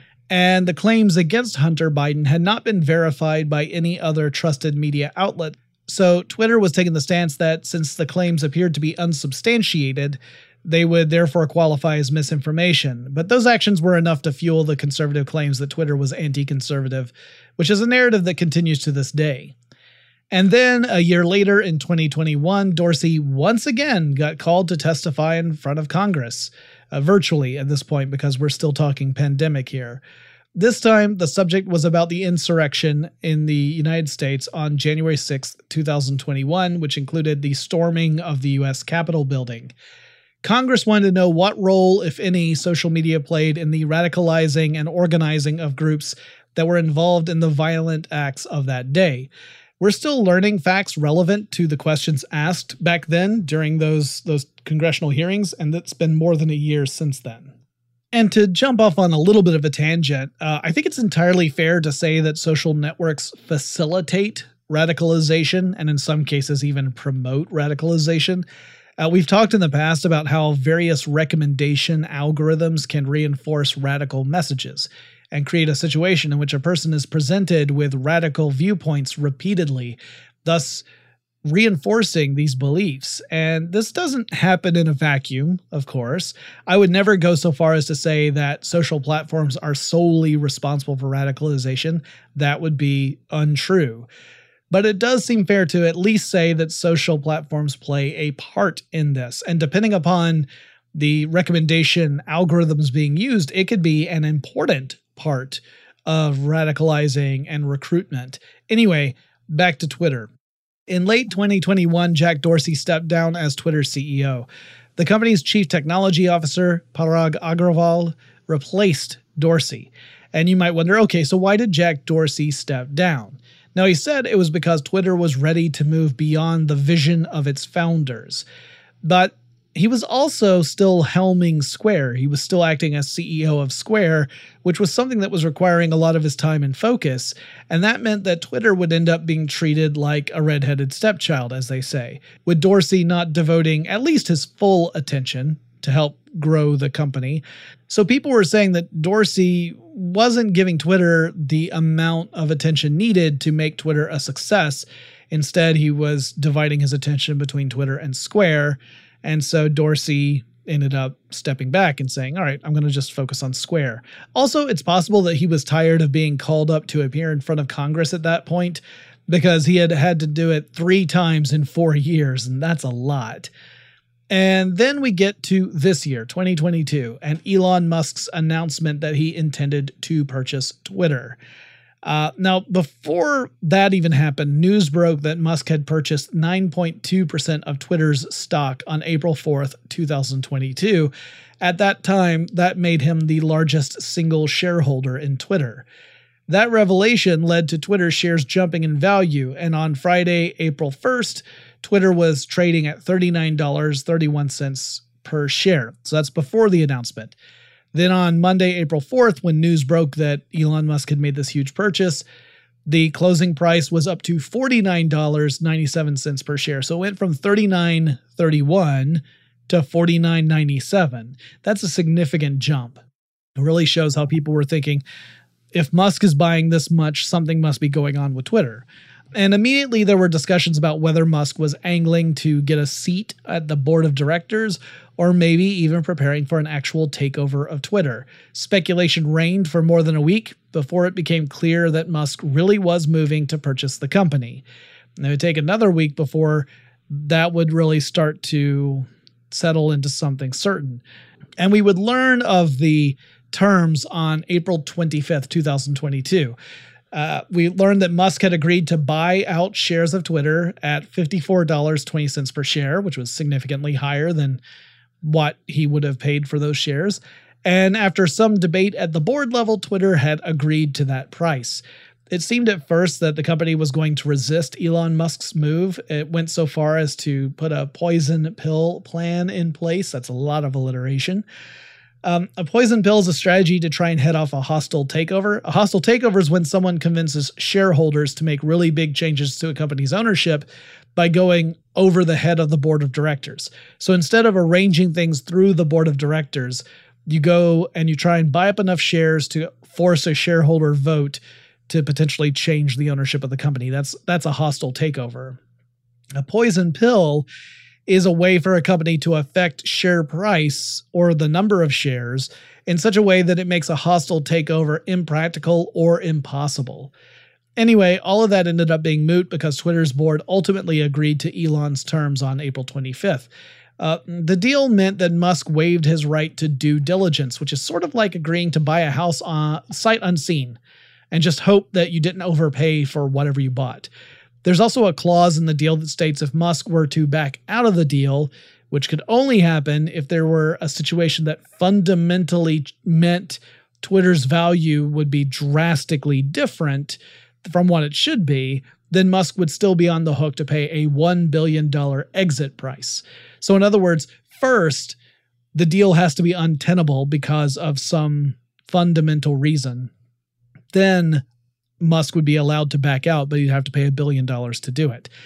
and the claims against Hunter Biden had not been verified by any other trusted media outlet. So Twitter was taking the stance that since the claims appeared to be unsubstantiated, they would therefore qualify as misinformation. But those actions were enough to fuel the conservative claims that Twitter was anti-conservative, which is a narrative that continues to this day. And then a year later in twenty twenty-one, Dorsey once again got called to testify in front of Congress, uh, virtually at this point because we're still talking pandemic here. This time, the subject was about the insurrection in the United States on January sixth, twenty twenty-one, which included the storming of the U S Capitol building. Congress wanted to know what role, if any, social media played in the radicalizing and organizing of groups that were involved in the violent acts of that day. We're still learning facts relevant to the questions asked back then during those, those congressional hearings, and it's been more than a year since then. And to jump off on a little bit of a tangent, uh, I think it's entirely fair to say that social networks facilitate radicalization and in some cases even promote radicalization. Uh, we've talked in the past about how various recommendation algorithms can reinforce radical messages and create a situation in which a person is presented with radical viewpoints repeatedly, thus reinforcing these beliefs. And this doesn't happen in a vacuum, of course. I would never go so far as to say that social platforms are solely responsible for radicalization. That would be untrue. But it does seem fair to at least say that social platforms play a part in this. And depending upon the recommendation algorithms being used, it could be an important part of radicalizing and recruitment. Anyway, back to Twitter. In late twenty twenty-one, Jack Dorsey stepped down as Twitter's C E O. The company's chief technology officer, Parag Agrawal, replaced Dorsey. And you might wonder, okay, so why did Jack Dorsey step down? Now, he said it was because Twitter was ready to move beyond the vision of its founders. But he was also still helming Square. He was still acting as C E O of Square, which was something that was requiring a lot of his time and focus. And that meant that Twitter would end up being treated like a redheaded stepchild, as they say, with Dorsey not devoting at least his full attention to help grow the company. So people were saying that Dorsey wasn't giving Twitter the amount of attention needed to make Twitter a success. Instead, he was dividing his attention between Twitter and Square. And so Dorsey ended up stepping back and saying, all right, I'm going to just focus on Square. Also, it's possible that he was tired of being called up to appear in front of Congress at that point because he had had to do it three times in four years, and that's a lot. And then we get to this year, twenty twenty-two, and Elon Musk's announcement that he intended to purchase Twitter. Uh, now, before that even happened, news broke that Musk had purchased nine point two percent of Twitter's stock on April fourth, twenty twenty-two. At that time, that made him the largest single shareholder in Twitter. That revelation led to Twitter shares jumping in value, and on Friday, April first, Twitter was trading at thirty-nine dollars and thirty-one cents per share. So that's before the announcement. Then on Monday, April fourth, when news broke that Elon Musk had made this huge purchase, the closing price was up to forty-nine dollars and ninety-seven cents per share. So it went from thirty-nine dollars and thirty-one cents to forty-nine dollars and ninety-seven cents. That's a significant jump. It really shows how people were thinking, if Musk is buying this much, something must be going on with Twitter. And immediately there were discussions about whether Musk was angling to get a seat at the board of directors or maybe even preparing for an actual takeover of Twitter. Speculation reigned for more than a week before it became clear that Musk really was moving to purchase the company. And it would take another week before that would really start to settle into something certain. And we would learn of the terms on April twenty-fifth, twenty twenty-two. Uh, we learned that Musk had agreed to buy out shares of Twitter at fifty-four dollars and twenty cents per share, which was significantly higher than what he would have paid for those shares. And after some debate at the board level, Twitter had agreed to that price. It seemed at first that the company was going to resist Elon Musk's move. It went so far as to put a poison pill plan in place. That's a lot of alliteration. Um, a poison pill is a strategy to try and head off a hostile takeover. A hostile takeover is when someone convinces shareholders to make really big changes to a company's ownership by going over the head of the board of directors. So instead of arranging things through the board of directors, you go and you try and buy up enough shares to force a shareholder vote to potentially change the ownership of the company. That's that's a hostile takeover. A poison pill is a way for a company to affect share price or the number of shares in such a way that it makes a hostile takeover impractical or impossible. Anyway, all of that ended up being moot because Twitter's board ultimately agreed to Elon's terms on April twenty-fifth. Uh, the deal meant that Musk waived his right to due diligence, which is sort of like agreeing to buy a house on sight unseen and just hope that you didn't overpay for whatever you bought. There's also a clause in the deal that states if Musk were to back out of the deal, which could only happen if there were a situation that fundamentally meant Twitter's value would be drastically different from what it should be, then Musk would still be on the hook to pay a one billion dollars exit price. So in other words, first, the deal has to be untenable because of some fundamental reason. Then Musk would be allowed to back out, but he'd have to pay a billion dollars to do it.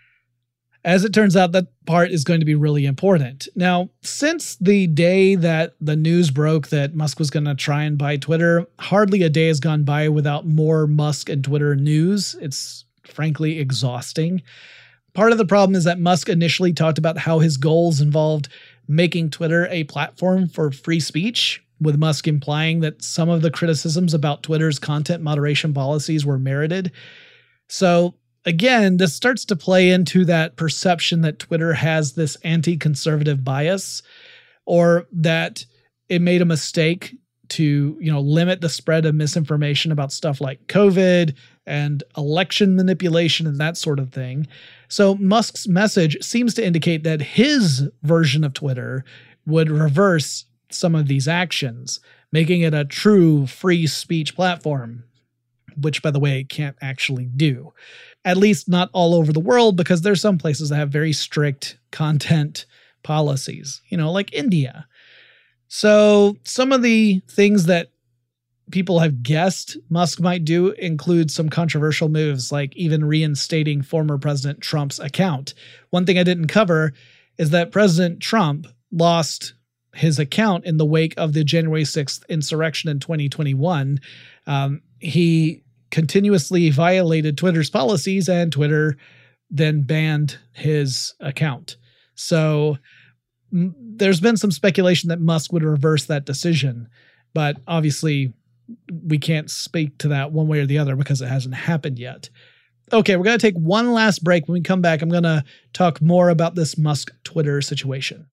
As it turns out, that part is going to be really important. Now, since the day that the news broke that Musk was going to try and buy Twitter, hardly a day has gone by without more Musk and Twitter news. It's frankly exhausting. Part of the problem is that Musk initially talked about how his goals involved making Twitter a platform for free speech, with Musk implying that some of the criticisms about Twitter's content moderation policies were merited. So again, this starts to play into that perception that Twitter has this anti-conservative bias, or that it made a mistake to, you know, limit the spread of misinformation about stuff like COVID and election manipulation and that sort of thing. So Musk's message seems to indicate that his version of Twitter would reverse some of these actions, making it a true free speech platform, which, by the way, it can't actually do. At least not all over the world, because there's some places that have very strict content policies, you know, like India. So some of the things that people have guessed Musk might do include some controversial moves, like even reinstating former President Trump's account. One thing I didn't cover is that President Trump lost his account in the wake of the January sixth insurrection in twenty twenty-one. Um, he continuously violated Twitter's policies, and Twitter then banned his account. So m- there's been some speculation that Musk would reverse that decision, but obviously we can't speak to that one way or the other because it hasn't happened yet. Okay, we're going to take one last break. When we come back, I'm going to talk more about this Musk-Twitter situation.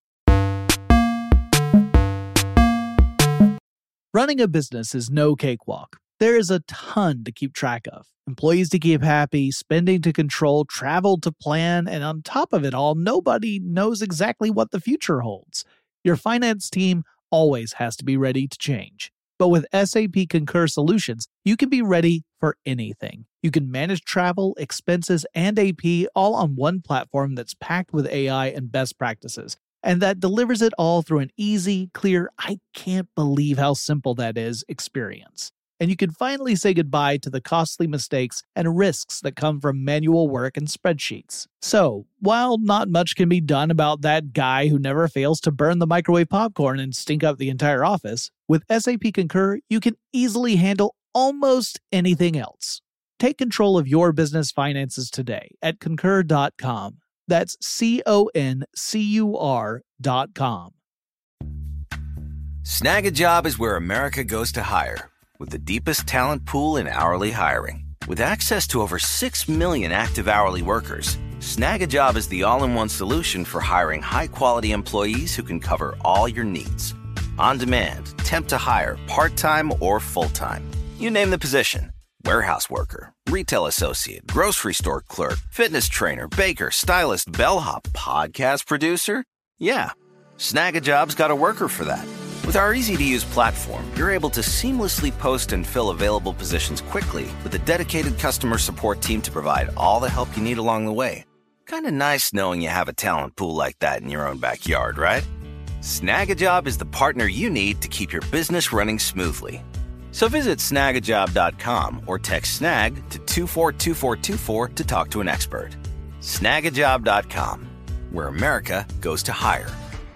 Running a business is no cakewalk. There is a ton to keep track of. Employees to keep happy, spending to control, travel to plan, and on top of it all, nobody knows exactly what the future holds. Your finance team always has to be ready to change. But with S A P Concur Solutions, you can be ready for anything. You can manage travel, expenses, and A P all on one platform that's packed with A I and best practices. and that delivers it all through an easy, clear, I can't believe how simple that is experience. And you can finally say goodbye to the costly mistakes and risks that come from manual work and spreadsheets. So, while not much can be done about that guy who never fails to burn the microwave popcorn and stink up the entire office, with S A P Concur, you can easily handle almost anything else. Take control of your business finances today at concur dot com. That's C O N C U R dot com. Snag a Job is where America goes to hire, with the deepest talent pool in hourly hiring. With access to over six million active hourly workers, Snag a Job is the all-in-one solution for hiring high-quality employees who can cover all your needs. On demand, temp to hire, part-time or full-time. You name the position. Warehouse worker, retail associate, grocery store clerk, fitness trainer, baker, stylist, bellhop, podcast producer. Yeah, Snag a Job's got a worker for that. With our easy-to-use platform, you're able to seamlessly post and fill available positions quickly with a dedicated customer support team to provide all the help you need along the way. Kind of nice knowing you have a talent pool like that in your own backyard, right? Snag a Job is the partner you need to keep your business running smoothly. So visit snag a job dot com or text SNAG to two four two four two four to talk to an expert. snag a job dot com, where America goes to hire.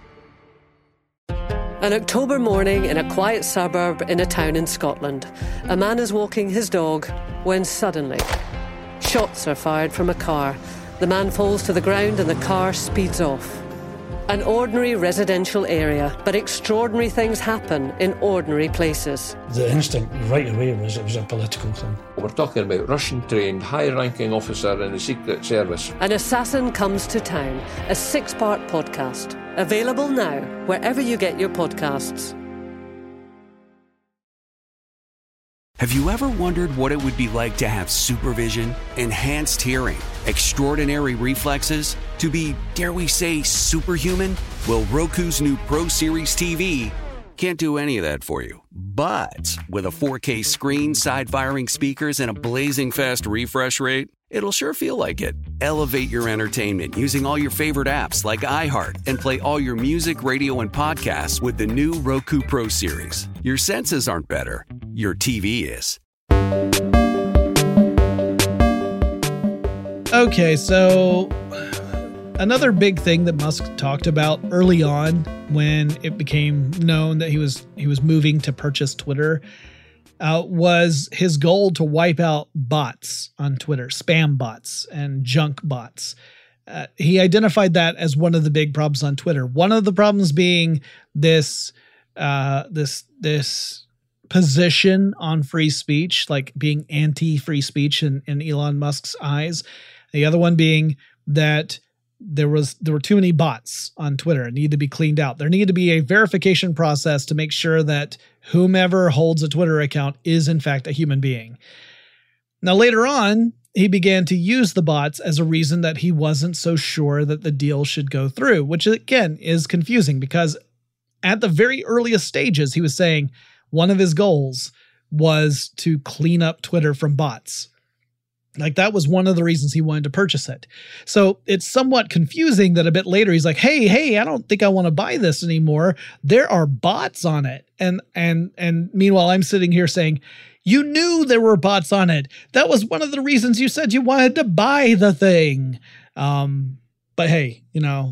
An October morning in a quiet suburb in a town in Scotland. A man is walking his dog when suddenly, shots are fired from a car. The man falls to the ground and the car speeds off. An ordinary residential area, but extraordinary things happen in ordinary places. The instinct right away was it was a political thing. We're talking about Russian-trained, high-ranking officer in the Secret Service. An Assassin Comes to Town, a six-part podcast. Available now, wherever you get your podcasts. Have you ever wondered what it would be like to have supervision, enhanced hearing, extraordinary reflexes, to be, dare we say, superhuman? Well, Roku's new Pro Series T V can't do any of that for you. But with a four K screen, side-firing speakers, and a blazing fast refresh rate, it'll sure feel like it. Elevate your entertainment using all your favorite apps like iHeart and play all your music, radio, and podcasts with the new Roku Pro Series. Your senses aren't better. Your T V is. Okay, so another big thing that Musk talked about early on when it became known that he was he was moving to purchase Twitter uh, was his goal to wipe out bots on Twitter, spam bots and junk bots. Uh, he identified that as one of the big problems on Twitter. One of the problems being this uh, this this position on free speech, like being anti-free speech in, in Elon Musk's eyes. The other one being that there was there were too many bots on Twitter. It needed to be cleaned out. There needed to be a verification process to make sure that whomever holds a Twitter account is in fact a human being. Now later on, he began to use the bots as a reason that he wasn't so sure that the deal should go through, which again is confusing because at the very earliest stages, he was saying one of his goals was to clean up Twitter from bots. Like that was one of the reasons he wanted to purchase it. So it's somewhat confusing that a bit later he's like, hey, hey, I don't think I want to buy this anymore. There are bots on it. And and and meanwhile, I'm sitting here saying, you knew there were bots on it. That was one of the reasons you said you wanted to buy the thing. Um, but hey, you know,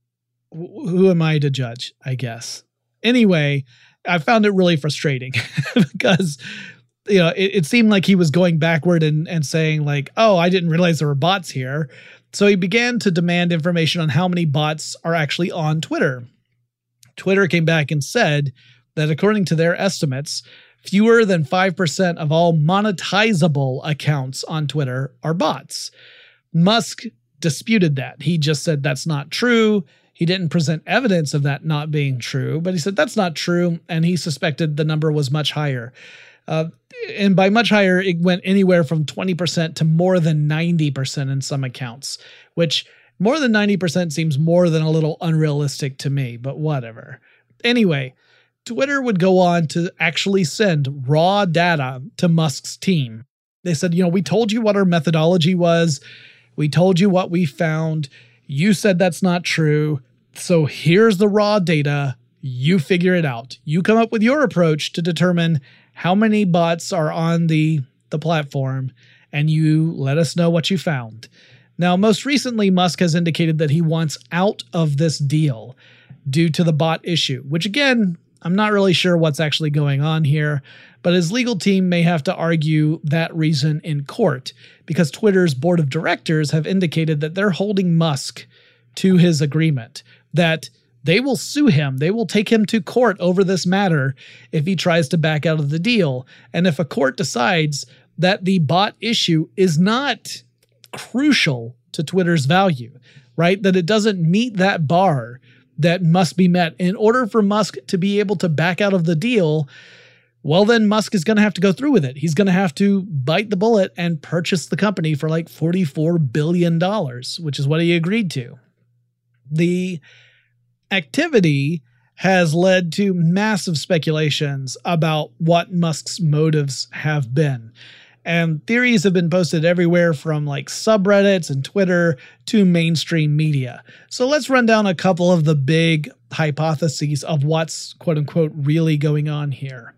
wh- who am I to judge, I guess. Anyway, I found it really frustrating because, you know, it, it seemed like he was going backward and, and saying like, oh, I didn't realize there were bots here. So he began to demand information on how many bots are actually on Twitter. Twitter came back and said that according to their estimates, fewer than five percent of all monetizable accounts on Twitter are bots. Musk disputed that. He just said that's not true. He didn't present evidence of that not being true, but he said that's not true, and he suspected the number was much higher. Uh, and by much higher, it went anywhere from twenty percent to more than ninety percent in some accounts, which more than ninety percent seems more than a little unrealistic to me, but whatever. Anyway, Twitter would go on to actually send raw data to Musk's team. They said, you know, we told you what our methodology was. We told you what we found. You said that's not true. So here's the raw data. You figure it out. You come up with your approach to determine how many bots are on the, the platform, and you let us know what you found. Now, most recently, Musk has indicated that he wants out of this deal due to the bot issue, which again, I'm not really sure what's actually going on here, but his legal team may have to argue that reason in court because Twitter's board of directors have indicated that they're holding Musk to his agreement, that they will sue him. They will take him to court over this matter if he tries to back out of the deal. And if a court decides that the bot issue is not crucial to Twitter's value, right? That it doesn't meet that bar that must be met in order for Musk to be able to back out of the deal, well, then Musk is going to have to go through with it. He's going to have to bite the bullet and purchase the company for like forty-four billion dollars, which is what he agreed to. The activity has led to massive speculations about what Musk's motives have been. And theories have been posted everywhere from like subreddits and Twitter to mainstream media. So let's run down a couple of the big hypotheses of what's quote unquote really going on here.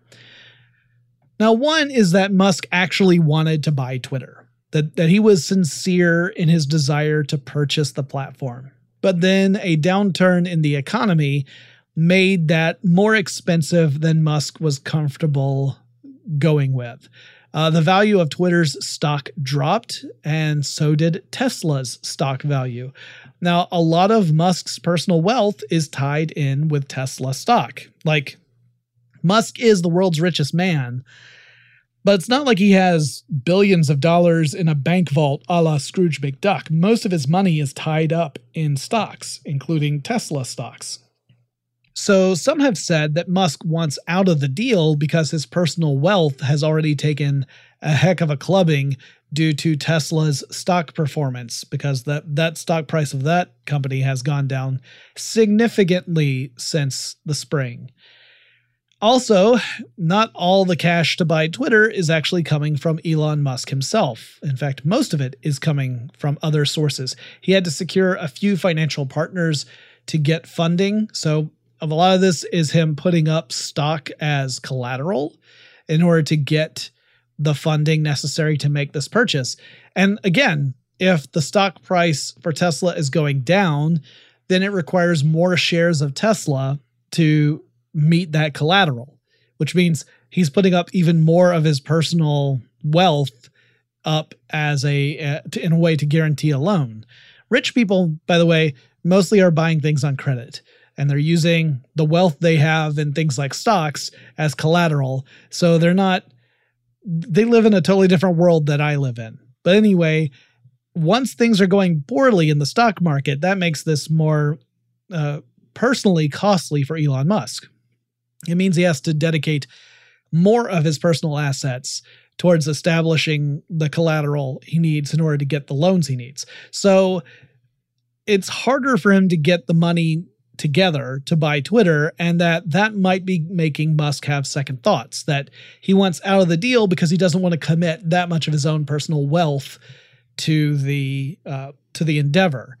Now, one is that Musk actually wanted to buy Twitter, that, that he was sincere in his desire to purchase the platform. But then a downturn in the economy made that more expensive than Musk was comfortable going with. Uh, the value of Twitter's stock dropped, and so did Tesla's stock value. Now, a lot of Musk's personal wealth is tied in with Tesla stock. Like, Musk is the world's richest man, but it's not like he has billions of dollars in a bank vault a la Scrooge McDuck. Most of his money is tied up in stocks, including Tesla stocks. So some have said that Musk wants out of the deal because his personal wealth has already taken a heck of a clubbing due to Tesla's stock performance, because that, that stock price of that company has gone down significantly since the spring. Also, not all the cash to buy Twitter is actually coming from Elon Musk himself. In fact, most of it is coming from other sources. He had to secure a few financial partners to get funding. So a lot of this is him putting up stock as collateral in order to get the funding necessary to make this purchase. And again, if the stock price for Tesla is going down, then it requires more shares of Tesla to meet that collateral, which means he's putting up even more of his personal wealth up as a, uh, to, in a way to guarantee a loan. Rich people, by the way, mostly are buying things on credit, and they're using the wealth they have in things like stocks as collateral. So they're not, they live in a totally different world that I live in. But anyway, once things are going poorly in the stock market, that makes this more uh, personally costly for Elon Musk. It means he has to dedicate more of his personal assets towards establishing the collateral he needs in order to get the loans he needs. So it's harder for him to get the money together to buy Twitter, and that that might be making Musk have second thoughts, that he wants out of the deal because he doesn't want to commit that much of his own personal wealth to the uh, to the endeavor.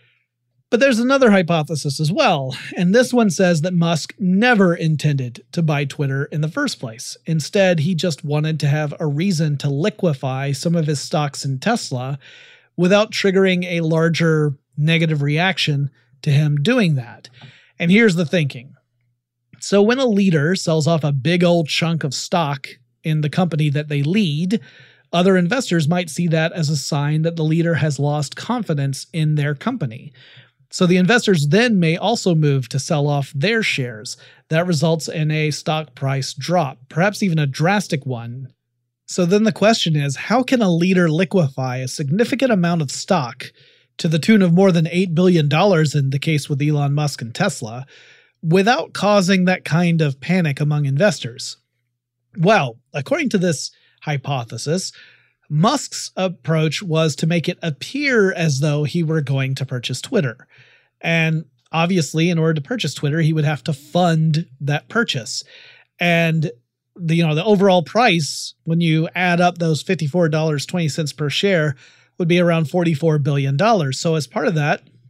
But there's another hypothesis as well, and this one says that Musk never intended to buy Twitter in the first place. Instead, he just wanted to have a reason to liquefy some of his stocks in Tesla without triggering a larger negative reaction to him doing that. And here's the thinking. So when a leader sells off a big old chunk of stock in the company that they lead, other investors might see that as a sign that the leader has lost confidence in their company. So the investors then may also move to sell off their shares. That results in a stock price drop, perhaps even a drastic one. So then the question is, how can a leader liquefy a significant amount of stock to the tune of more than eight billion dollars in the case with Elon Musk and Tesla without causing that kind of panic among investors? Well, according to this hypothesis, Musk's approach was to make it appear as though he were going to purchase Twitter. And obviously, in order to purchase Twitter, he would have to fund that purchase. And the, you know, the overall price, when you add up those fifty-four dollars and twenty cents per share, would be around forty-four billion dollars. So as part of that,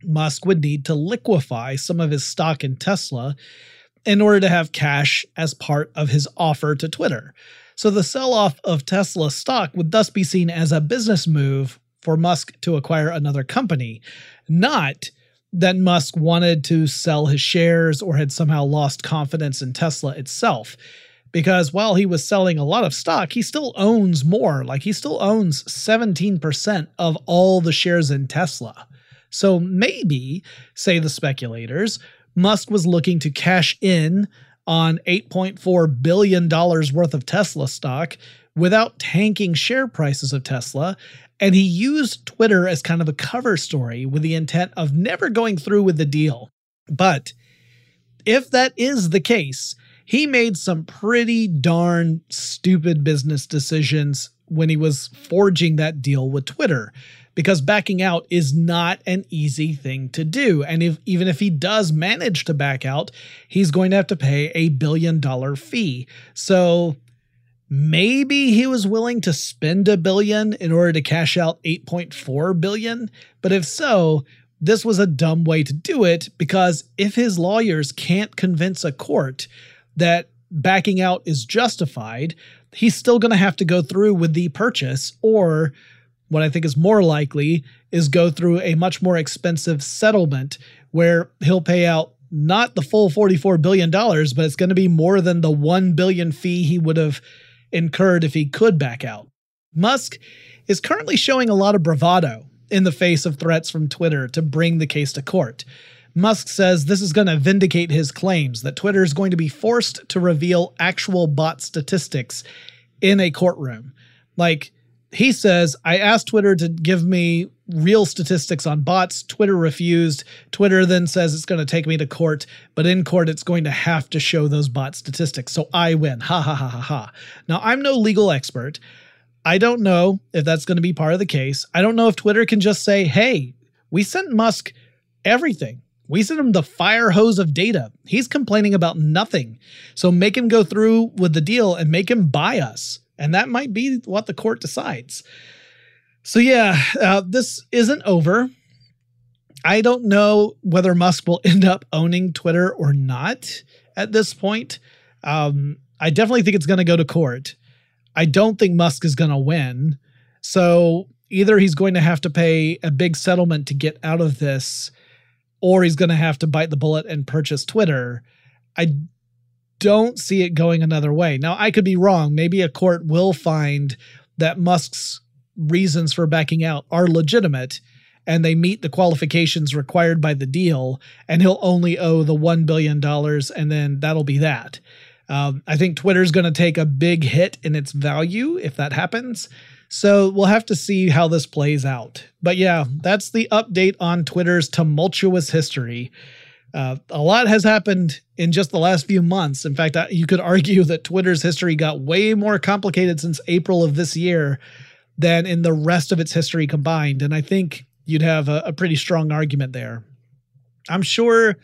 Musk would need to liquefy some of his stock in Tesla in order to have cash as part of his offer to Twitter. So the sell-off of Tesla stock would thus be seen as a business move for Musk to acquire another company, not that Musk wanted to sell his shares or had somehow lost confidence in Tesla itself. Because while he was selling a lot of stock, he still owns more. Like he still owns seventeen percent of all the shares in Tesla. So maybe, say the speculators, Musk was looking to cash in on eight point four billion dollars worth of Tesla stock without tanking share prices of Tesla, and he used Twitter as kind of a cover story with the intent of never going through with the deal. But if that is the case, he made some pretty darn stupid business decisions when he was forging that deal with Twitter, because backing out is not an easy thing to do. And if even if he does manage to back out, he's going to have to pay a billion dollar fee. So maybe he was willing to spend a billion in order to cash out eight point four billion. But if so, this was a dumb way to do it, because if his lawyers can't convince a court that backing out is justified, he's still going to have to go through with the purchase, or what I think is more likely is go through a much more expensive settlement where he'll pay out not the full forty-four billion dollars, but it's going to be more than the one billion dollars fee he would have incurred if he could back out. Musk is currently showing a lot of bravado in the face of threats from Twitter to bring the case to court. Musk says this is going to vindicate his claims that Twitter is going to be forced to reveal actual bot statistics in a courtroom. Like, he says, I asked Twitter to give me real statistics on bots. Twitter refused. Twitter then says it's going to take me to court, but in court it's going to have to show those bot statistics. So I win. Ha ha ha ha ha. Now, I'm no legal expert. I don't know if that's going to be part of the case. I don't know if Twitter can just say, hey, we sent Musk everything. We sent him the fire hose of data. He's complaining about nothing. So make him go through with the deal and make him buy us. And that might be what the court decides. So yeah, uh, this isn't over. I don't know whether Musk will end up owning Twitter or not at this point. Um, I definitely think it's going to go to court. I don't think Musk is going to win. So either he's going to have to pay a big settlement to get out of this, or he's going to have to bite the bullet and purchase Twitter. I don't see it going another way. Now, I could be wrong. Maybe a court will find that Musk's reasons for backing out are legitimate and they meet the qualifications required by the deal, and he'll only owe the one billion dollars, and then that'll be that. Um, I think Twitter's going to take a big hit in its value if that happens. So we'll have to see how this plays out. But yeah, that's the update on Twitter's tumultuous history. Uh, a lot has happened in just the last few months. In fact, you could argue that Twitter's history got way more complicated since April of this year than in the rest of its history combined. And I think you'd have a, a pretty strong argument there. I'm sure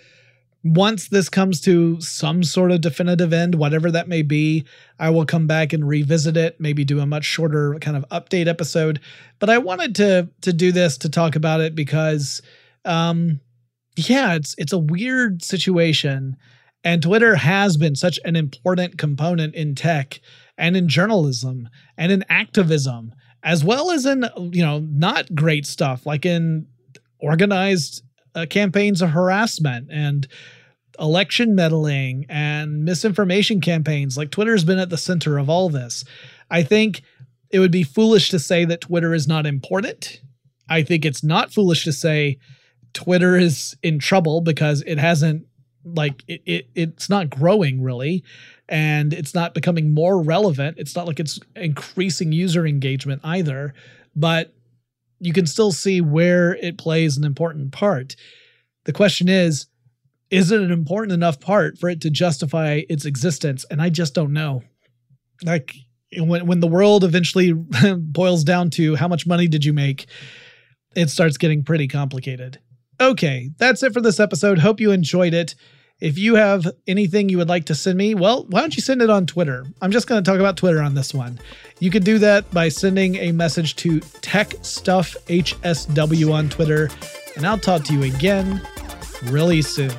once this comes to some sort of definitive end, whatever that may be, I will come back and revisit it, maybe do a much shorter kind of update episode. But I wanted to to do this to talk about it because um, yeah, it's it's a weird situation, and Twitter has been such an important component in tech and in journalism and in activism, as well as in, you know, not great stuff like in organized uh, campaigns of harassment and election meddling and misinformation campaigns. Like, Twitter's been at the center of all this. I think it would be foolish to say that Twitter is not important. I think it's not foolish to say Twitter is in trouble because it hasn't, like, it, it it's not growing really, and it's not becoming more relevant. It's not like it's increasing user engagement either, but you can still see where it plays an important part. The question is, is it an important enough part for it to justify its existence? And I just don't know. Like, when when the world eventually boils down to how much money did you make, it starts getting pretty complicated. Okay, that's it for this episode. Hope you enjoyed it. If you have anything you would like to send me, well, why don't you send it on Twitter? I'm just going to talk about Twitter on this one. You could do that by sending a message to TechStuffHSW on Twitter. and I'll talk to you again really soon.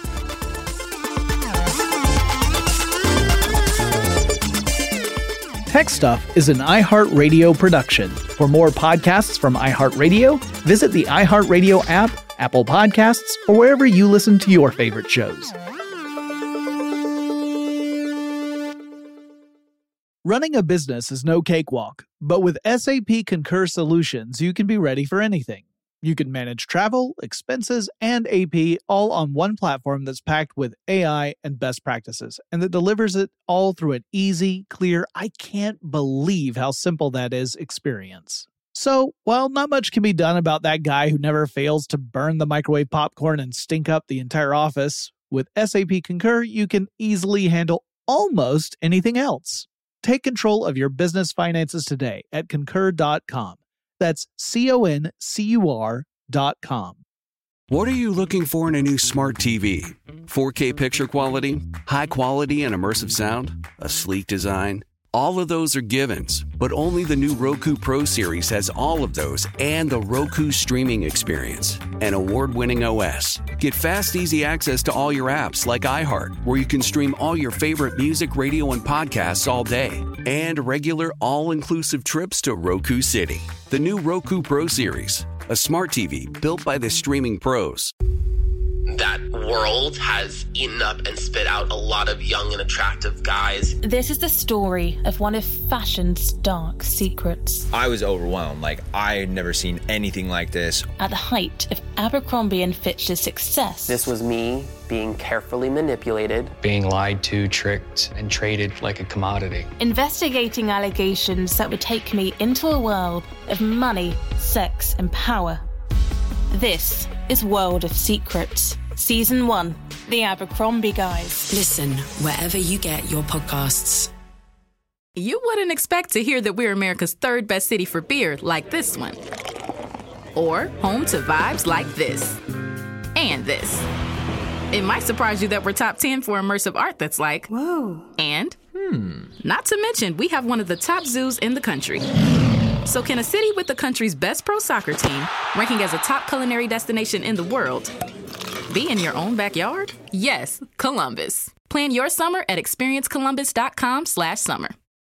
Tech Stuff is an iHeartRadio production. For more podcasts from iHeartRadio, visit the iHeartRadio app, Apple Podcasts, or wherever you listen to your favorite shows. Running a business is no cakewalk, but with S A P Concur Solutions, you can be ready for anything. You can manage travel, expenses, and A P all on one platform that's packed with A I and best practices, and that delivers it all through an easy, clear, I can't believe how simple that is experience. So, while not much can be done about that guy who never fails to burn the microwave popcorn and stink up the entire office, with S A P Concur, you can easily handle almost anything else. Take control of your business finances today at concur dot com. That's C O N C U R dot com. What are you looking for in a new smart T V? four K picture quality, high quality and immersive sound, a sleek design? All of those are givens, but only the new Roku Pro Series has all of those and the Roku streaming experience, an award-winning O S. Get fast, easy access to all your apps like iHeart, where you can stream all your favorite music, radio, and podcasts all day, and regular all-inclusive trips to Roku City. The new Roku Pro Series, a smart T V built by the streaming pros. That world has eaten up and spit out a lot of young and attractive guys. This is the story of one of fashion's dark secrets. I was overwhelmed. Like, I had never seen anything like this. At the height of Abercrombie and Fitch's success. This was me being carefully manipulated. Being lied to, tricked, and traded like a commodity. Investigating allegations that would take me into a world of money, sex, and power. This is World of Secrets, Season one, The Abercrombie Guys. Listen wherever you get your podcasts. You wouldn't expect to hear that we're America's third best city for beer like this one. Or home to vibes like this. And this. It might surprise you that we're top ten for immersive art that's like, whoa. And, hmm, not to mention, we have one of the top zoos in the country. So can a city with the country's best pro soccer team, ranking as a top culinary destination in the world, be in your own backyard? Yes, Columbus. Plan your summer at experience columbus dot com slash summer.